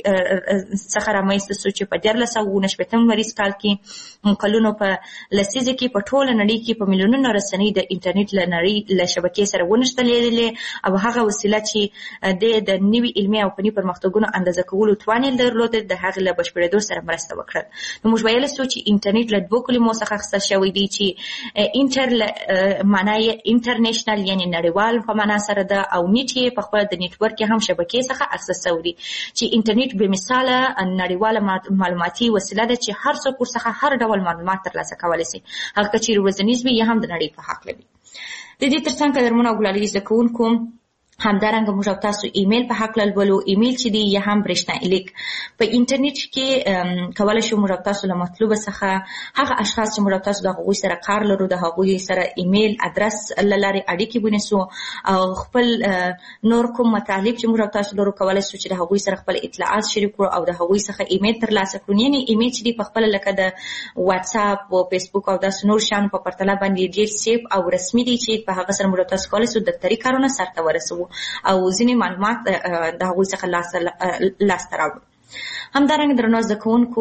څخه رامنځته شو چې په دیارلس سوه اووه شپېتم لمریز کال کې کلونو په لسیزه کې په ټوله نړۍ کې په میلیونونو رسنۍ د انټرنیټ له نړۍ له شبکې سره ونښتلېدلې او هغه وسیله چې د د نوي علمي او فني پرمختګونو اندازه کولو توان یې درلود د هغې له بشپړېدو سره مرسته وکړل. نو موږ ویلی شو چې انټرنیټ له دوو کلمو څخه اخیستل شوی دی چې انټر معنا یې انټرنیشنل یعنې نړیوال په معنا سره ده او نیټ یې په خپله د نیټورک هم شبکې څخه اخیستل شوی دی چې انټرنیټ بېمثاله نړیواله معلوماتي وسیله ده چې هر څوک ورڅخه هر ډول معلومات ترلاسه کولی شي، هغه که چیرې ورځنیز وي یا هم د نړۍ په هکله وي. د دې تر څنګ قدرمنو او ګلالي زده کوونکو همدارنګه موږ تاسو ایمیل په هکله لولو. ایمیل چې دی یا هم برېښنایي لیک په انټرنیټ کې کولی شو موږ تاسو له مطلوبه څخه هغه اشخاص چې موږ تاسو د هغوی سره کار لرو د هغوی سره ایمیل ادرس له لارې اړیکې ونیسو او خپل نور کوم مطالب چې موږ تاسو لرو کولی شو چې د هغوی سره خپل اطلاعات شریک کړو او د هغوی څخه ایمیل ترلاسه کړو. یعنې ایمیل چې دی په خپله لکه د واتساپ او فیسبوک او داسې نور شیانو په پرتله باندې ډېر سیف او رسمي دی چې په هغه سره موږ تاسو کولی شو دفتري کارونه سرته ورسوو او ځینې معلومات د هغوی څخه لاسته راوړو. همدارنګه درنو زده کوونکو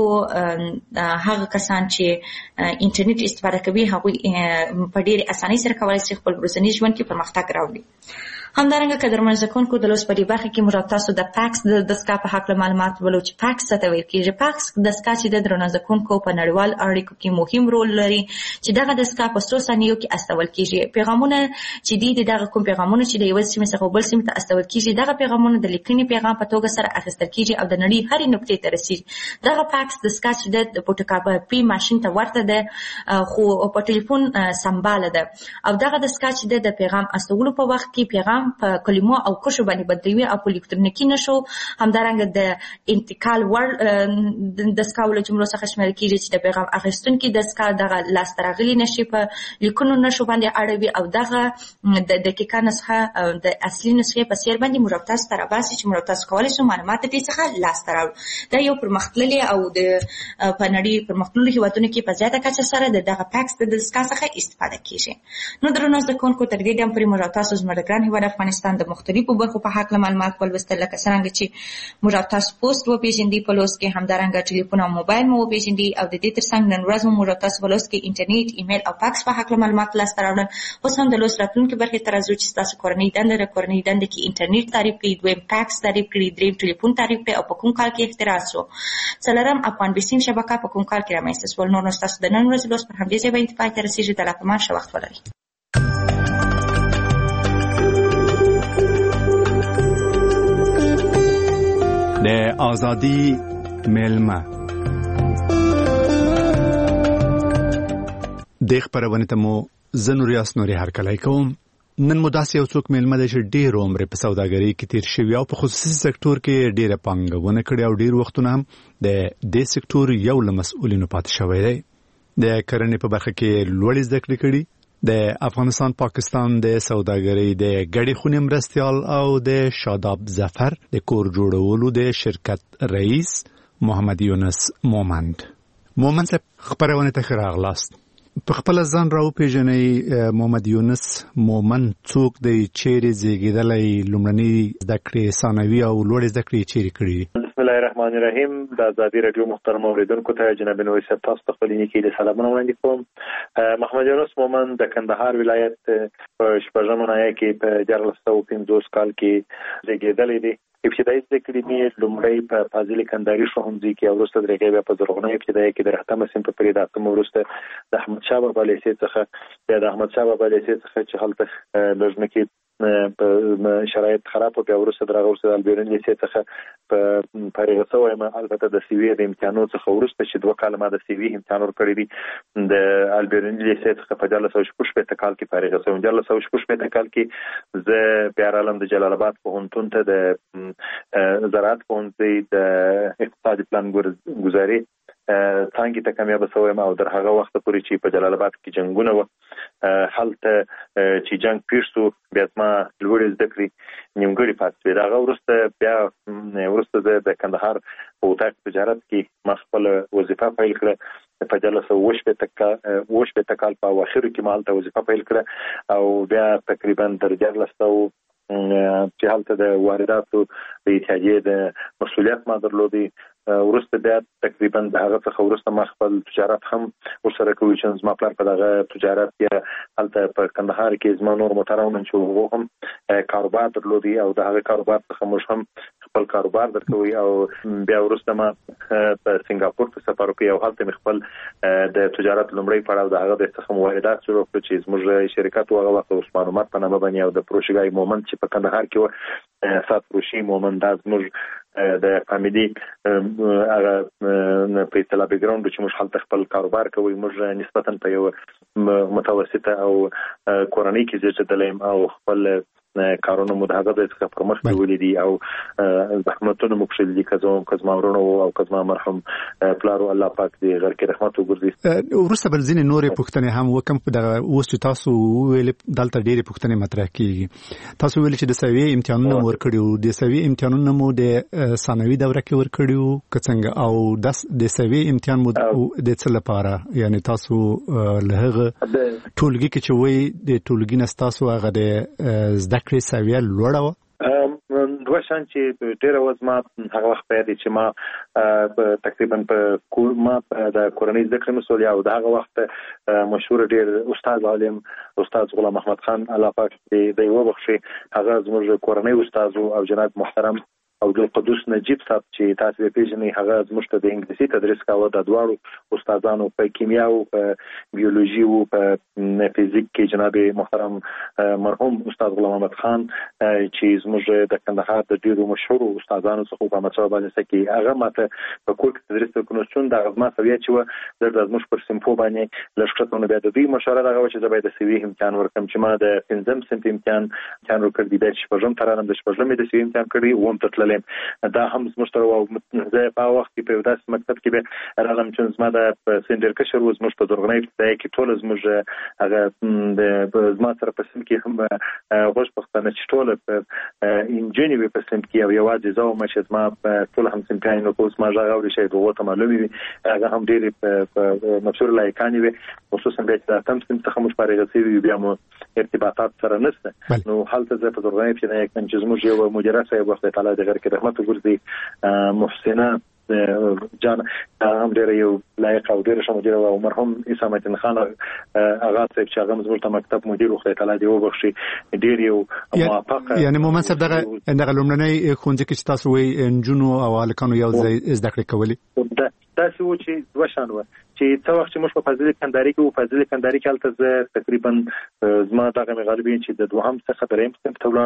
هغه کسان چې انټرنیټ استفاده کوي هغوی په ډېرې اسانۍ سره کولی شي خپل ورځني ژوند کې پرمختګ راوړي. همدارنګه قدرمنو زده کوونکو د لوست په دې برخه کې موږ تاسو د فاکس د دستګاه په هکله معلومات ولو چې فاکس څه ته ویل کېږي. فاکس دستګاه چې د درنو زده کوونکو په نړیوال اړیکو کې مهم رول لري چې دغه دستګاه په څو ثانیو کې استول کېږي. پیغامونه چې دي د دغه کوم پیغامونه چې د یوې سیمې څخه بل سیمې ته استول کېږي دغه پیغامونه د لیکنې پیغام په توګه سره اخیستل کېږي او د نړۍ هرې نقطې ته رسېږي. دغه فاکس دستګاه چې د فوټوکاپي ماشین ته ورته ده خو په ټلیفون سمباله ده او دغه دستګاه چې د پیغام استولو په وخت کې پیغام په کلمو او کرښو باندې بدلوي او په الکترونیکي نښو همدارنګه د انتقال وړ دستګاو له جملو څخه شمیرل کېږي چې د پیغام اخیستونکي دستګاه دغه لاسته راغلي نښې په لیکونو نښو باندې اړوي او دغه د دقیقه نسخه د اصلي نسخې په څېر باندې موږ تاسو ته راباسي چې موږ تاسو کولی شو معلومات د دې څخه لاسته راوړو. دا یو پرمختللې او د په نړۍ پرمختللو هېوادونو کې په زیاته کچه سره د دغه فاکس د دستګاه څخه استفاده کېږي. نو درنو زده کوونکو تر دې دمه پورې موږ تاسو زموږ د ګران هېواد افغانستان د مختلفو برخو په هکله معلومات ولوستل لکه څرنګه چې موږ تاسو پوسټ وپېژندي په لوست کې همدارنګه ټلیفون او موبایل مو وپېژندي او د دې تر څنګ نن ورځ موږ تاسو په لوست کې انټرنیټ، ایمیل او فاکس په هکله معلومات لاسته راوړل. اوس هم د لوست راتلونکي برخې ته راځو چې ستاسو کورنۍ دنده د کورنۍ دنده کې انټرنیټ تعریف کړئ، دویم فاکس تعریف کړئ، دریم ټلیفون تعریف کړئ او په کوم کال کې اختراع شو، څلورم افغان بیسیم شبکه په کوم کال کې رامنځته شول. نور نو ستاسو د نن ورځې لوست پر همدې ځای به انتهای ته رسېږي. د لا پمان ښه وخت ولرئ. د ازادي ملما د خبرونه ته مو زنوریاس نوري هرکلای کوم. نن مداسي یو څوک ملما د ډېر عمر په سوداګرۍ کې تیر شوی او په خصوصي سکتور کې ډېره پانګونه کړې او ډېر وختونه هم د دې سکتور یو له مسؤلینو پاتې شوی دی. د کرنې په برخه کې لوړې زده کړې کړي. د افغانستان پاکستان د سوداګرۍ د ګډې خونې مرستیال او د شاداب ظفر د کور جوړولو د شرکت رئیس محمد یونس مومند. مومند صاحب خبرونه ته راغلاست. په خپل ځان راو پیژنې محمد یونس مومن څوک دی چیرې زیږیدلی لومړنۍ زده کړې ثانوي او لوړې زده کړې چیرې کړې؟ بسم الله الرحمن الرحیم. د ازادي رادیو محترم اوریدونکو ته جناب نوې صاحب تاسو ته خپل نیکی د سلامونه وړاندې کوم. محمد یونس مومن د کندهار ولایت په شپږمه ناحیه کې په دیارلس سوه پنځوس کال کې زیږیدلی دی. ابتدایي زده کړې مې لومړی په فاضل کندهاري ښوونځي کې او وروسته درېغې بیا په زرغونه ابتدایي کې د رهتمه صنف په فرید اتم وروسته د احمدشاه بابا لیسې څخه بیا د احمدشاه بابا لیسې څخه چې هلته لږ مکې په شرایط خراب او بیا وروسته درغه ورسره البیرن لیسې څخه په فارغ شوم. البته د سی وی د امتحانو څخه وروسته چې دوه کاله ما د سی وی امتحان ورکړی دی د البیرن لیسې څخه په دیارلس سوه شپږ شپېته کال کې فارغ شوم. دیارلس سوه شپږ شپېته کال کې زه بیا راغلم د جلال آباد پوهنتون ته د زراعت پوهنځي د اقتصادي پلان ګذاري څانګې ته کامیابه شوم او در هغه وخت پورې چې په جلال آباد کې جنگونه و هلته چې جنگ پیښ شو بیا ما لوړې زده کړې نیمګړې پاتې شوې. د هغه وروسته بیا وروسته زه د کندهار په اتاق تجارت کې ما خپله وظیفه پیل کړه په دیارلس سوه اوه شپېته کال په اواخرو کې ما هلته وظیفه پیل کړه او بیا تقریبا تر دیارلس سوه چې هلته د وارداتو د اتحادیې د مسؤلیت ما درلودی. وروسته بیا تقریبا د هغه څخه وروسته ما خپل تجارت هم ورسره کوي چې زما پلار په دغه تجارت کې هلته په کندهار کې زما نور محترمون چې هغه هم کاروبار درلودي او د هغه کاروبار څخه موږ هم خپل کاروبار درکوي او بیا وروسته ما په سنگاپور ته سفر وکړ او هلته خپل د تجارت لومړی پړاو د هغه د څخه واردات شروع کړ چې زموږ شرکت هغه وخت عثمان عمر په نامه باندې او د پروشګای مومن چې په کندهار کې و سات پروشي مومن دا زموږ د فامیلی هغه په اصطلاح بیک ګراوند چې موږ هلته خپل کاروبار کوي. موږ نسبتا په یو متوسطه او کورنۍ کې زیږیدلی او خپل کارونه مو د هغه د څخه پر مخ نیولي دي او زحمتونه مو کړي دي که زما ورونه او که زما مرحوم پلارو الله پاک دې غر کې رحمت وګرځي. وروسته بل ځینې نورې پوښتنې هم وکم په دغه اوس چې تاسو ویلې دلته ډېرې پوښتنې مطرح کېږي. تاسو ویلې چې د سوي امتحانونه مو ورکړي وو د سوي امتحانونه مو د ثانوي دوره کې ورکړي وو که څنګه او د سوي امتحان مو د څه لپاره یعنی تاسو له هغه ټولګي کې چې وایي د ټولګي نه ستاسو هغه د زده کړې سویه لوړه وه؟ دوه شان چې ډېره وه زما هغه وخت په یاد چې ما تقریبا په ما د کورنۍ زده کړې مسؤل او د هغه وخت مشهور ډېر استاد عالم استاد غلام محمد خان الله پاک دې وبخښي هغه زموږ کورنۍ استاد او جناب محترم عبدالقدوس نجیب صاحب چې تاسو یې پیژنئ هغه زموږ ته د انګلیسي تدریس کاوه. د دواړو استادانو په کیمیا او په بیولوژي او په فزیک کې جناب محترم مرحوم استاد غلام محمد خان چې زموږ د کندهار د ډیرو مشهورو استادانو څخه په مڅو باندې سکی هغه ماته په کور کې تدریس وکړو چې دا ما سوي چې و د زموږ پر سمفو باندې لښکرتونه بیا د دوی مشوره دغه چې زه باید د سوي امتحان ورکړم چې ما د پنځم صنف امتحان امتحان ورکړ دی د شپږم ترانم د شپږم د سوي امتحان کړی ووم ته دا هم زموږ سره و. زه په وخت کې په داسې مکتب کې به راغلم چې زما د سینډر کشر و زموږ په زرغونې ابتدایي کې ټول زموږ هغه د زما سره په سیم کې هم غوښ پښتانه چې ټول په انجینری وي په سیم کې او یوازې زه وم چې زما ټول هم سیم کاین او زما ژغ اوري شي دغه ته معلومي وي هغه هم ډېر په مشهور لایکانی وي خصوصا بیا چې تاسو سیم څخه مش پاره غسي بیا مو ارتباطات سره نشته نو حالت زه په زرغونې ابتدایي کې چې زموږ یو مدیر صاحب وخت تعالی د غیر کې رحمت وګرځي محسنه جان هم ډېر یو لایق او ډېر ښه مدیر او مرحوم عیسی متین خان هغه صاحب چې هغه زموږ ته مکتب مدیر خو تعالی دې وبخښي ډېر یو موافقه یعنی مومن صاحب دغه دغه لومړنۍ ښوونځي کې چې تاسو وایي انجونو او هلکانو یو ځای زده کړې کولې داسې و چې دوه شان وه چې څه وخت چې موږ په فاضل کندهاري کې وو فاضل کندهاري کې هلته زه تقریبا زما دغه مې غالبي چې د دوهم څخه درېیم صنف ته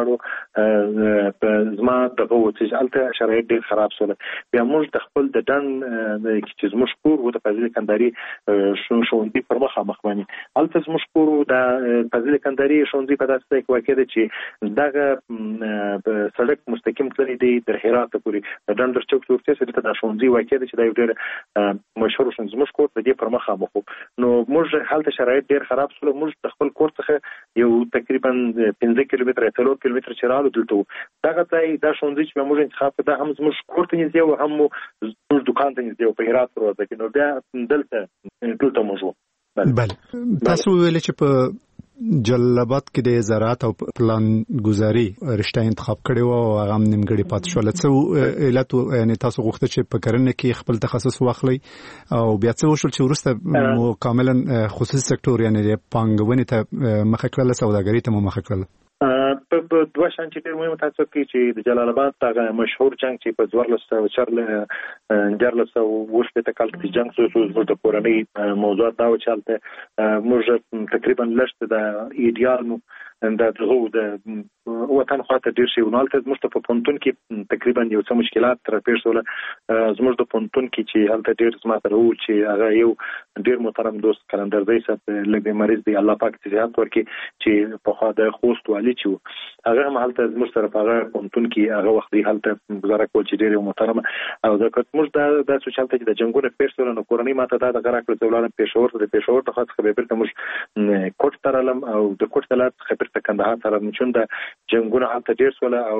ولاړو زما دغه و چې هلته شرایط ډېر خراب شول بیا موږ د خپل د ډن چې زموږ کور و د فاضل کندهاري ښوونځي پر مخامخ باندې هلته زموږ کور و د فاضل کندهاري ښوونځي په داسې ځای کې واقع دی چې دغه سړک مستقیم تللی دی تر هراته پورې د ډنډر چوک ته ورسېږي ته دا ښوونځي واقع دی چې دا یو ډېر مشهور ښوونځي زموږ کور دې پر مخامخ نو موږ هلته شرایط ډېر خراب شول موږ د خپل کور څخه یو تقریبا پنځه کیلومتره څلور کیلومتره چې رالو دلته دغه ځای دا ښوونځي چې موږ انتخاب کړ دا هم زموږ کور ته نږدې و هم زموږ دکان ته نږدې و په هرات پروازه کې نو بیا دلته دلته موږ بله تاسو ویل چې په جلبات کې د زراعت او پلان گزاري رشته انتخاب کړي وو او هغه نیمګړي پات شول. څه علت یعنی تاسو غوښته چې په کرنه کې خپل تخصص واخلي او بیا څه وشول چې ورسته کاملا خصوصي سکتور یعنی پانګونې ته مخه کړل، سوداګري ته مخه کړل؟ په دوه شان چې ډېر مهم تاسو کې چې د جلال آباد هغه مشهور جنگ چې په څوارلس سوه چارل جرلس او وشپته کال کې جنگ شو، زموږ د کورنۍ موضوعات دا و چې هلته موږ تقریبا لشت د ایډیال نو د دغه د وطن خواته ډیر شي ونالته زموږ په پونتون کې تقریبا یو څه مشکلات تر پیښ شول. زموږ د پونتون کې چې هلته ډیر زما تر وو چې هغه یو ډیر محترم دوست کلندر دی صاحب لګي مریض دی، الله پاک دې صحت ورکړي، چې په خوا د خوست والی چې هغه هم هلته زموږ سره په هغه پونتون کې هغه وخت دی هلته گزاره کول چې ډیر محترم او د موږ د د سوچالته چې د جنگونو پیښ شول نو کورنۍ ماته دا د غره کړو ځولانه پېښور ته پېښور ته خاص خبر ته موږ کوټ ترلم او د کوټ تلات خبر ته کندهار سره نشون د جنگونو هلته ډیر سول او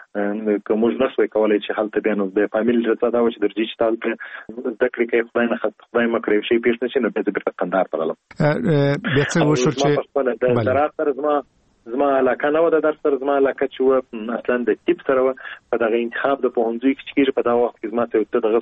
کوم نسوي کولای چې هلته بینو د فامیل رضا دا و چې درځي چې تالته د کړي کې خدای نه خدای خدای مکرې شي پیښ نشي نو د بیرته کندهار ترلم. بیا څه وشو چې د زراعت سره زما زما علاقه نه و د درس سره زما علاقه چې و اصلا د تیپ سره و په دغه انتخاب د پوهنځي کې چې په دا وخت کې زما ته دغه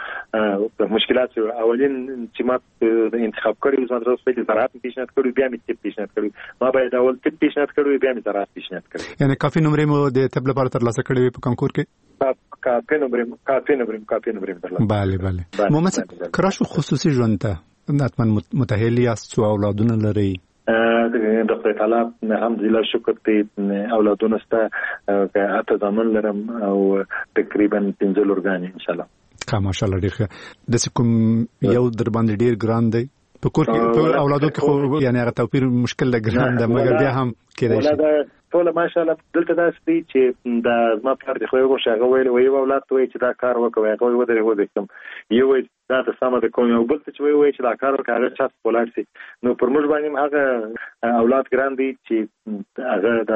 څه مشکلات و. اولین چې ما انتخاب کړی زما درس په زراعت پیشنهاد کړی، بیا مې تیپ پیشنهاد کړی، ما باید اول تیپ پیشنهاد کړی بیا مې زراعت پیشنهاد کړی. یعنی کافي نمرې مو د تیپ لپاره ترلاسه کړی وي په کنکور کې؟ کافي نمرې کافي نمرې کافي نمرې ترلاسه. بله بله. محمد کراشو خصوصي ژوند ته حتما متأهل یاست او اولادونه لري؟ د خدای تعالی الحمدلله شکر دې اولادونه سته اته زامن لرم او تقریبا پنځه لورګان ان شاء الله. کا ماشاءالله ډیر ښه. د کوم یو در باندې ډیر ګران دی په کور کې په اولادو کې خو یعنی هغه توپیر مشکل د ګران د مګر بیا هم کېدای شي ټول ماشاءالله دلته دا ستې چې د ما پر د خو یو شغه ویل وی اولاد ته چې دا کار وکوي هغه و درې و دې یو دا د سم د کوم یو بل چې وی وی چې دا کار وکړي هغه چات بولار سي نو پر موږ باندې هغه اولاد ګران دي چې هغه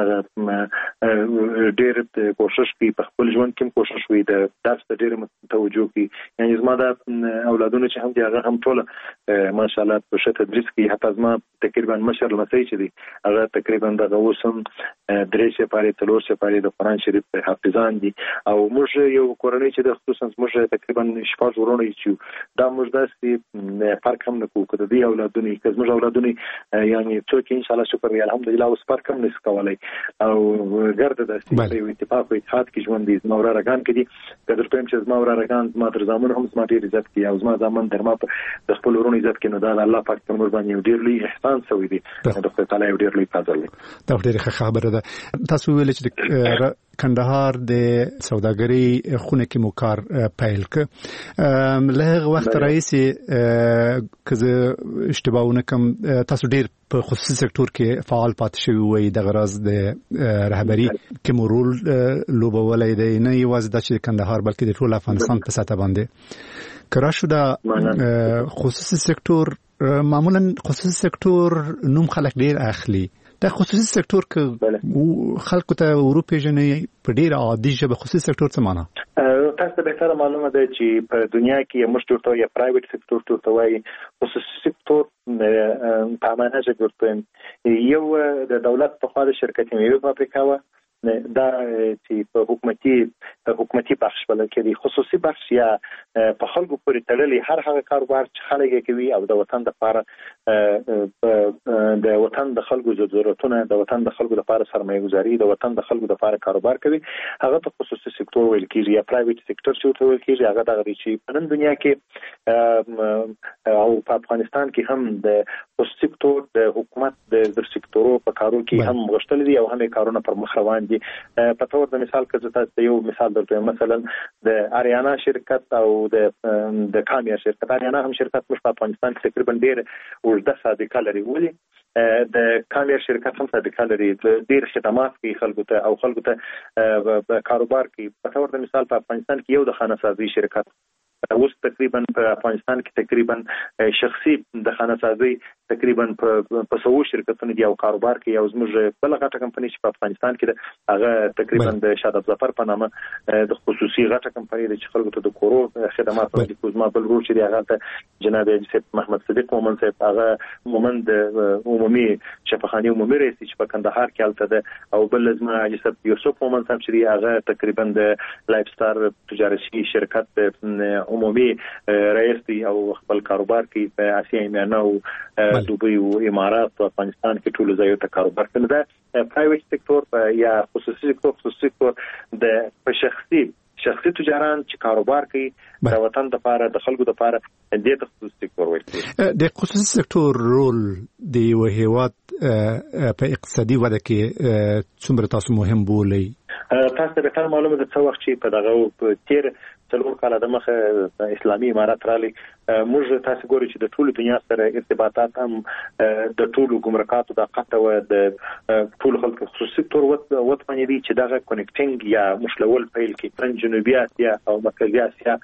د ډېر کوشش کوي په خپل ژوند کې کوشش کوي د درس ته ډېر توجه کوي. یعنی زما د اولادونو چې هم دي هغه هم ټول ماشاءالله په شته تدریس کوي. حتی زما تقریبا مشر لمسي چې دي هغه تقریبا د اوسم درې سپاره تلور سپاره د قرآن شریف حافظان دي او موږ یو کورنۍ چې د خصوصا موږ تقریبا شپږ ورونه یو دا موږ داسې فرق هم نه کوو که د دې اولادونه که زموږ اولادونه یعنی څوک ان شاء الله شکر وي الحمدلله اوس فرق هم نشي کولی او ګرده داسې یو اتفاق او اتحاد کې ژوند دي. زما ورارګان کې دي که درته وایم چې زما ورارګان زما تر زامن هم زما ډېر عزت کوي او زما زامن در ما د خپل ورونو عزت کوي نو دا د الله پاک پر موږ باندې یو ډېر لوی احسان شوی دی د خدای تعالی یو ډېر لوی فضل دی. دا ډېره ښه خبره ده. تاسو ویل چې کندهار د سوداګرۍ خونه کې مو کار پیل ک له هغه وخت راځي که زه اشتباه ونه کوم تاسو ډیر په خصوصي سکتور کې فعال پاتې شوی وي د غرض د رهبری کې مو رول لوبولای دی نه یوازې د چې کندهار بلکې د ټول افغانستان په سطح باندې کراشو د خصوصي سکتور معمولا خصوصي سکتور نوم خلک ډیر اخلي د خصوصي سکتور کې خلکو ته اروپا جنې په ډیر عادي ژبه خصوصي سکتور څه معنی؟ تاسو به تر معلومه ده چې په دنیا کې موږ ورته یا پرایویټ سکتور ته وایي. خصوصي سکتور په معنا چې ورته یو د دولت په خوا د شرکتونو یو فابریکه و دا چې په حکومتي حکومتي بخش بل کې دی. خصوصي بخش یا په خلکو پورې تړلې هر هغه کاروبار چې خلک کوي او د وطن لپاره د وطن د خلکو ضرورتونه د وطن د خلکو لپاره سرمایه گذاري د وطن د خلکو لپاره کاروبار کوي هغه ته خصوصي سکتور ویل کیږي یا پرایویټ سکتور چې ورته ویل کیږي. هغه دغه چې په نن دنیا کې او په افغانستان کې هم د خصوصي سکتور د حکومت د سکتورو په کارو کې هم غشتل دي او هم کارونه پر مخ روان دي. په تور د مثال کې تاسو یو مثال درته مثلا د اریانا شرکت او د د کامیا شرکت اریانا هم شرکت په افغانستان کې تقریبا ډیر ورته صادقه لري ولي د کامیا شرکت هم صادقه لري ډیر خدمات کوي خلکو ته او خلکو ته کاروبار کوي. په تور د مثال په افغانستان کې یو د خانه سازي شرکت اوس تقریبا په افغانستان کې تقریبا شخصي د خانه سازي تقریبا په سوو شرکتونو دی او کاروبار کې یو زموږ بل غټه کمپنی چې په افغانستان کې ده هغه تقریبا د شاداب ظفر په نامه د خصوصي غټه کمپنی د خلکو ته د کورو خدمات وړاندې کوي. ما بل ورو چې هغه ته جناب محمد صدیق مومن صاحب هغه مومن د عمومي شفاخانه عمومي رئیس چې په کندهار کې الته ده او بل لازم حاجی صاحب یوسف مومن صاحب چې هغه تقریبا د لایف ستار تجارتي شرکت عمومي رئیس دی او خپل کاروبار کوي په اسیا میانه او دوبۍ او امارات او افغانستان کې ټول ځایو ته کاروبار کوي. دا پرایویټ سکتور یا خصوصي سکتور خصوصي سکتور د په شخصي شخصي تجاران چې کاروبار کوي د وطن د لپاره د خلکو د لپاره د خصوصي سکتور وایي. د خصوصي سکتور رول د یو هیواد په اقتصادي وده کې څومره تاسو مهم بولئ؟ تاسو به تر معلومه ده څو وخت چې په دغه تیر څلور کاله د مخه اسلامي امارات رالی موږ تاسو ګورئ چې د ټولو دنیا سره ارتباطات هم د ټولو ګمرکاتو د قطه و د ټولو خلکو خصوصي سکتور وت باندې دي چې دغه کنیکټینګ یا مشلول پیل کې ترن جنوبي اسیا او مرکزي اسیا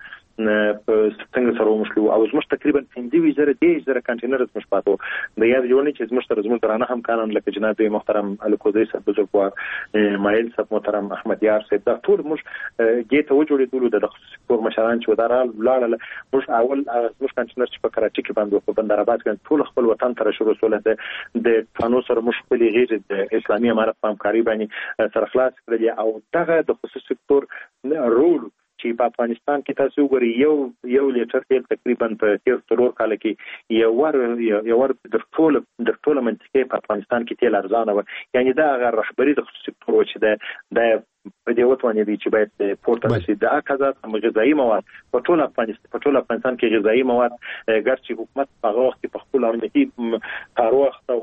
په څنګه سره ومشلو او زموږ تقریبا پنځه زره دیش زره کنټینر زموږ پاتو د یاد جوړنی چې زموږ سره زموږ درانه هم کانون لکه جناب محترم الکوزی صاحب بزرګوار مایل صاحب محترم احمد یار صاحب دا ټول موږ ګیته وجوړېدلو د خصوصي سکتور مشران چې ودارال لاړل موږ اول زموږ کنټینر چې په کراچي کې باندې په بندر آباد کې ټول خپل وطن ته شروع سول د فانو سره موږ خپل غیر د اسلامي امارت په همکاري باندې سره خلاص کړل او دغه د خصوصي سکتور رول چې په افغانستان کې تاسو وګورئ یو یو لیټر تیل تقریبا په تیر څلور کال کې یو ور یو ور د ټول د ټول منطقې په افغانستان کې تیل ارزانه و یعنی دا هغه رهبری د خصوصي سکتور چې د د په دې وخت باندې دی چې باید پورته شي د اکازات غذایی مواد په ټول افغانستان په ټول افغانستان کې غذایی مواد ګرچې حکومت په وخت کې په خپل امنیتي کاروخت او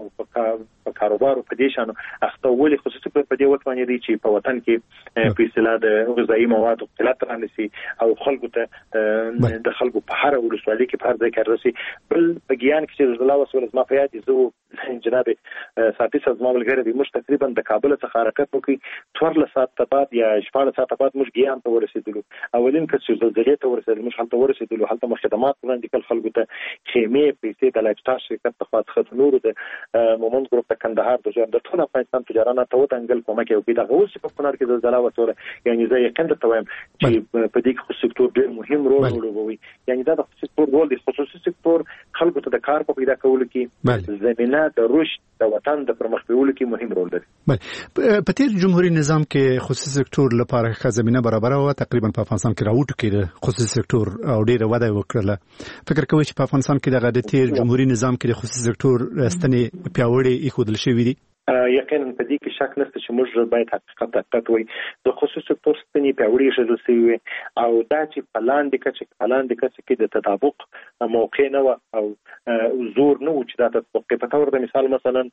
په کاروبار په دې شانو اخته ولې خصوصي په دې وخت باندې دی چې په وطن کې په اصطلاح د غذایی مواد قلت رانسي او خلکو ته د خلکو په هر ولسوالۍ کې په هر ځای کې رسي بل په ګیان کې چې الله وسول ما په یاد زه جناب ساتي سازمان ملګری دی موږ تقریبا د کابل څخه حرکت وکړي څوارلس ساعت بعد یا شپږ ساعت بعد موږ ګیان ته ورسېدلو اولین کله چې زلزلې ته ورسېدل موږ هلته ورسېدلو هلته موږ خدمات وړاندې کړل خلکو ته خیمې پیسې د لایف سټار شرکت ته خاص نور د مومند ګروپ ته کندهار د ټول افغانستان تجارانه ته ودانګل کومه کې په دغه اوس په کونړ کې زلزلہ وسوله یعنی زه یقین درته وایم چې په دې کې خصوصي سکتور ډېر مهم رول لوبوي یعنی دا د خصوصي سکتور رول دی خصوصي سکتور خلکو ته د کار په پیدا کولو کې زمينه د رشد د وطن د پرمخ بیولو کې مهم رول لري. په تیر جمهوریت نظام کې خصوصي سکتور لپاره ښه زمينه برابر و تقریبا په افغانستان کې راوټ کېده خصوصي سکتور او ډیره وده وکړه فکر کوي چې په افغانستان کې د تیر جمهوریت نظام کې د خصوصي سکتور ستنې پیاوړې ایښودل شوې دي؟ یقینا په دې کې شک نشته چې موږ باید حقیقت حقیقت وایي د خصوصي سکتور ستنې پیاوړې شول سوي او دا چې په لاندې کچه په لاندې کچه کې د تطابق موقع نه و او زور نه و چې دا تطبیق په تور د مثال مثلا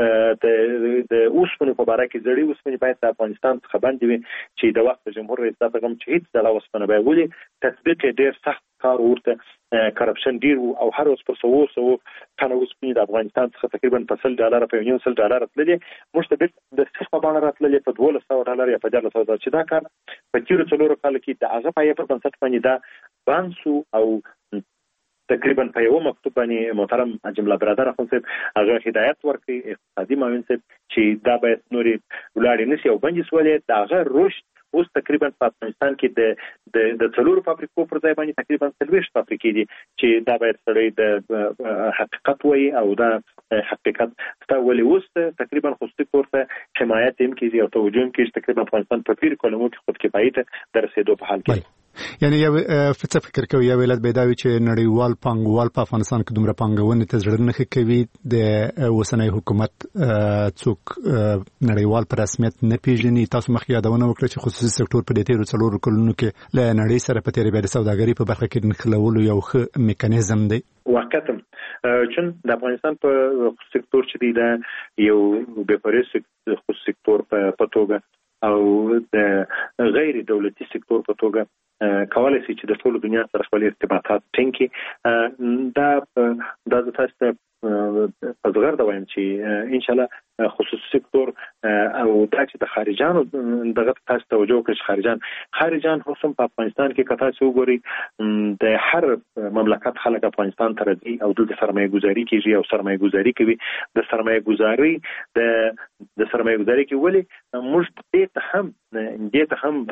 د د اوسپنې په اړه کې زړې اوسپنې باید د افغانستان څخه باندې وي چې د وخت جمهور رئیس دا پیغام چې هیڅ د اوسپنې به ولي تطبیق ډیر سخت کار ورته کرپشن ډیر او هر اوس پر سوو سوو کنه اوسپنې د افغانستان څخه تقریبا په سل ډالر په یو سل ډالر تللي موږ ته د صفر په باندې راتللې په دولس سوه ډالر یا په دولس سوه چې دا کار په تیر څلورو کال کې د هغه پای په بنسټ باندې دا بانسو او تقریبا په یو مکتوب باندې محترم جمله برادر اخون صاحب هغه هدایت ورکړي اقتصادي معاون صاحب چې دا باید نوري ولاړ نشي او بنجي سوالې دا هغه رشد اوس تقریبا په افغانستان کې د د د څلورو فابریکو پر ځای باندې تقریبا څلوېښت فابریکې دي چې دا باید سړی د حقیقت وایي او دا حقیقت ستا ولې اوس تقریبا خصوصي سکتور ته حمایت هم کېږي او توجه هم کېږي تقریبا افغانستان په ډېرو کلمو کې خودکفایي ته د رسېدو په حال کې یعنی یو څه فکر کوي یو ولادت پیدا وي چې نړیوال پانګوال په افغانستان کې دومره پانګونې ته زړه نه کوي د اوسنۍ حکومت څوک نړیوال په رسمیت نه پیژني تاسو مخ یادونه وکړه چې خصوصي سکتور په دې تیرو څلورو کلونو کې له نړۍ سره په تیرې بیه سوداګري په برخه کې نښلولو یو ښه میکانیزم دی واقعا چون د افغانستان په خصوصي سکتور چې دی دا یو بېپرې خصوصي سکتور په توګه او د غیر دولتي سکتور په توګه کولای شي چې د ټول دنیا سره خپل ارتباطات ټینګ کړي دا د تاسو په زغر دا وایم چې ان شاء الله خصوصي سکتور او د چې د خارجانو دغه تاسو توجه وکړئ خارجان خارجان هم په افغانستان کې کتا څو ګوري د هر مملکت خلک افغانستان ته راځي او د سرمایه گذاري کوي او سرمایه گذاري کوي د سرمایه گذاري د د سرمایه گذاري کې ولې موږ دې ته هم دې ته هم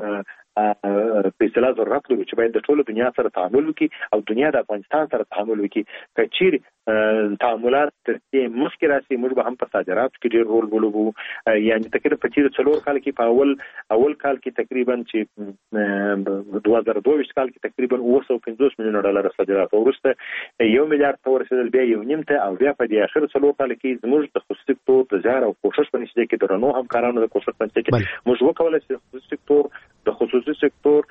په اصطلاح ضرورت لرو چې باید د ټولو دنیا سره تعامل وکړي او دنیا د افغانستان سره تعامل وکړي که چیرې تعاملات تر دې مخکې راشي موږ به هم په صادراتو کې ډېر رول ولوبو یعنی تقریبا په تیر څلور کال کې په اول اول کال کې تقریبا چې دوه زره دوه ویشت کال کې تقریبا اوه سوه پنځوس میلیونه ډالر صادرات وروسته یو میلیارډ ته ورسېدل بیا یو نیم ته او بیا په دې اخر څلور کال کې زموږ د خصوصي سکتور د زیار او کوشش په نتیجه کې درنو همکارانو د کوشش په نتیجه کې موږ وکولای شو خصوصي سکتور د خصوصي سکتور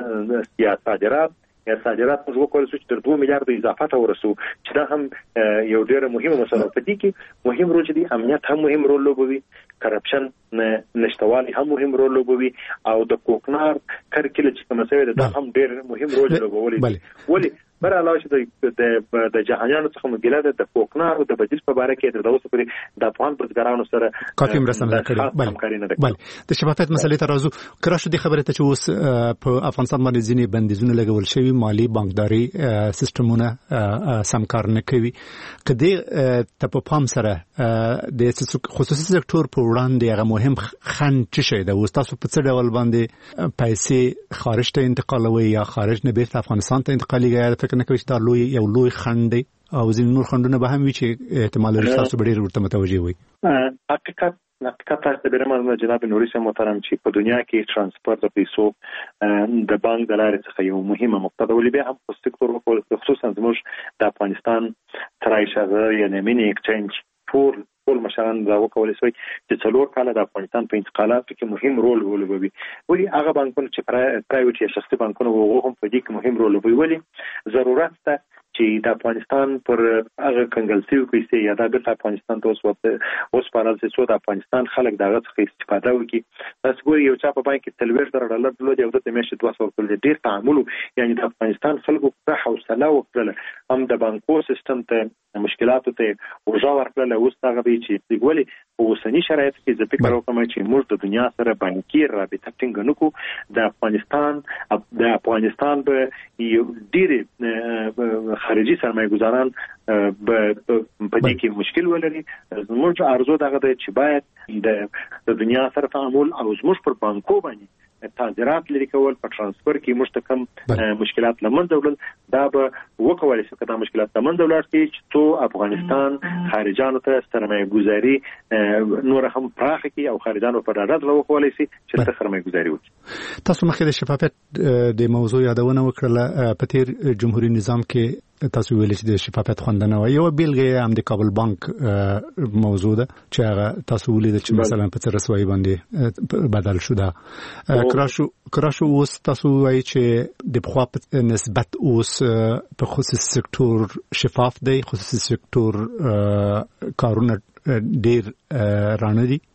یا صادرات یا صادرات موږ وکولای شو چې تر دوه میلیارډ اضافه ته ورسو چې دا هم یو ډېر مهمه مسله په دې کې مهم رول دی امنیت هم مهم رول لوبوي کرپشن نشټوالي هم مهم رول لوبوي او د کوکنار کرکل چې کوم څه ده دا هم ډېر مهم رول لوبوي ولی بر علاوه چې د د جهانیانو څخه مګیله ده د کوکنار او د بدیل په اړه کې د اوسه پورې د افغان بزګرانو سره کافي مرسته کړې بل د شفافیت مسلې ته راځو کراش د خبره ته چې اوس په افغانستان باندې ځینې بندیزونه لګول شوی مالی بانکداري سیستمونه سم کار نه کوي کدی ته په پام سره د خصوصي سکتور په وړاندې هغه مهم خنډ څه شي د تاسو په څه ډول باندې پیسې خارج ته انتقالوي یا خارج نه بیرته افغانستان ته انتقالېږي فکر نه کوي چې دا لوی یو لوی خنډ دی او ځینې نور خنډونه به هم وي چې احتمال لري تاسو به ډېر ورته متوجه وي حقیقت حقیقت تاسو به رمضان جناب نوري سم محترم چې په دنیا کې ترانسپورت د پیسو د بانک د لارې څخه یو مهمه مقطع ولې به هم په سکتور خصوصا زموږ د افغانستان ترایشغه یعنی مینی ایکسچینج فور ټول مشران دا وکولای شي چې څلور کاله د افغانستان په انتقالاتو کې مهم رول ولوبوي ولې هغه بانکونه چې پرایویټ یا شخصي بانکونه وو هم په دې کې مهم رول ولوبوي ولې ضرورت ته چې د افغانستان پر هغه کنګلسي پیسې یا د افغانستان ته اوس اوس پارل چې څو د افغانستان خلک دغه څخه استفاده وکړي تاسو ګورئ یو چا په بانک کې تلوير در ډالر درلود یو د میاشتې دوه سوه کول ډیر تعامل یعنی د افغانستان خلکو په حوصله وکړه هم د بانکو سیستم ته مشکلاتو ته ورجا ورکړل اوس هغه به چې ګولي په اوسنی شرایط کې د فکر وکم چې موږ د دنیا سره بانکي رابطه ټینګ نکو د افغانستان د افغانستان به یو ډیر خارجي سرمایه گذاران په دې کې مشکل ولري زموږ ارزو دغه چې باید د دنیا سره تعامل او زموږ پر بانکو باندې صادرات لري کول په ترانسفر کې مستقیم مشکلات لمن دولت دا به وکولای شي کدا مشکلات لمن دولت کې چې تو افغانستان خارجانو ته سرمایه گذاري نور هم پراخ کی او خارجانو په ډاډه وکولای شي چې سرمایه گذاري وکړي تاسو مخکې د شفافیت د موضوع یادونه وکړه په تیر جمهوریت نظام کې تاسو ویل چې د شفافیت خوندنه و یو بیلګه هم د کابل بانک موضوع ده چې هغه تاسو ولید چې مثلا په څه رسوي باندې بدل شو دا کراشو کراشو اوس تاسو وایي چې د بخوا په نسبت اوس په خصوصي سکتور شفاف دی خصوصي سکتور کارونه ډیر رانه دي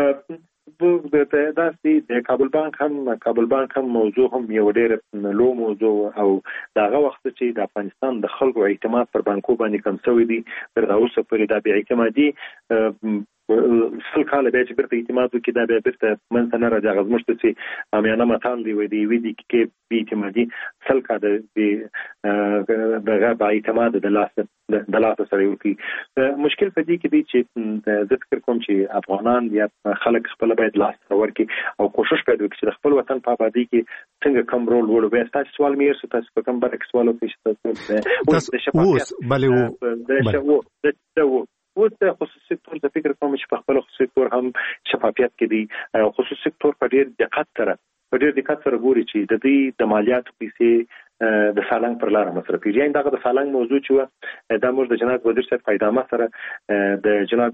د داسې د کابل بانک هم کابل بانک هم موضوع هم یو ډېر لو موضوع او داغه وخت چې د افغانستان د خلکو اعتماد پر بانکو باندې کم شوی دی تر اوسه پورې د بې اعتمادي سل کاله بیا چې برته اعتماد وکړي دا بیا برته منځ ته نه راځي هغه زموږ ته چې امیانه متال دی وایي د یوې دقیقې کې بې اعتمادي سل کاله د دغه با اعتماد د لاسه د لاسه سره وکړي مشکل په دې کې دی چې زه فکر کوم چې افغانان یا خلک خپل باید لاس ورکړي او کوشش کوي چې د خپل وطن په آبادی کې څنګه کم رول ولوبوي تاسو سوال مې ورسره تاسو په کوم برعکس سوال وکړئ تاسو د شفافیت بلې و اوس د خصوصي سکتور د فکر کوم چې په خپل خصوصي سکتور هم شفافیت کې دی خصوصي سکتور په ډېر دقت سره په ډېر دقت سره ګوري چې د دې د مالیاتو پیسې د سالنګ پر لار مصرفي یعنی دغه د سالنګ موضوع چې د موږ د جناب وزیر صاحب پیدامه سره د جناب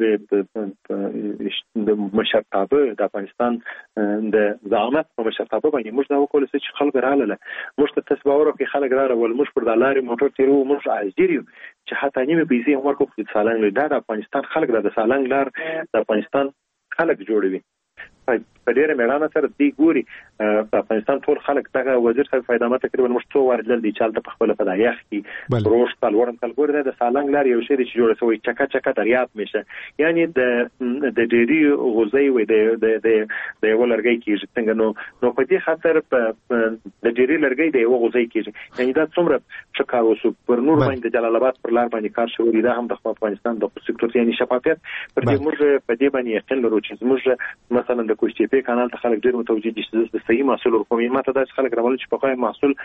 د مشرتابه د افغانستان د زعامت په مشرتابه باندې موږ دا وکول چې خلک رااله موږ ته تسباور کې خلک رااله ول موږ پر د لارې موټر تیرو موږ عاجزیو چې حتی نیمه پیسې هم ورکو د سالنګ د افغانستان خلک د سالنګ لار د افغانستان خلک جوړوي په ډېره میړانه سره دی ګوري په افغانستان ټول خلک دغه وزیر صاحب فایدامه تقریبا مشتو ورجل دي چالت په خپل په دایخ کې روش کال ورم کال ګور د سالنګ لار یو شی چې جوړ شوی چکا چکا دریاب میشه یعنی د د ډېری غوزي وي د د د یو لرګي کې څنګه نو نو په دې خاطر په د ډېری لرګي د یو غوزي کې یعنی دا څومره شکار وسو پر نور باندې جلال آباد پر لار باندې کار شوی دا هم د افغانستان د سکتور یعنی شفافیت پر دې موږ په دې باندې یقین لرو چې موږ مثلا د کوشتي کانال ته خلک ډېر متوجي دي چې د صحیح محصول ورکوي ماته دا خلک راول چې په خای محصول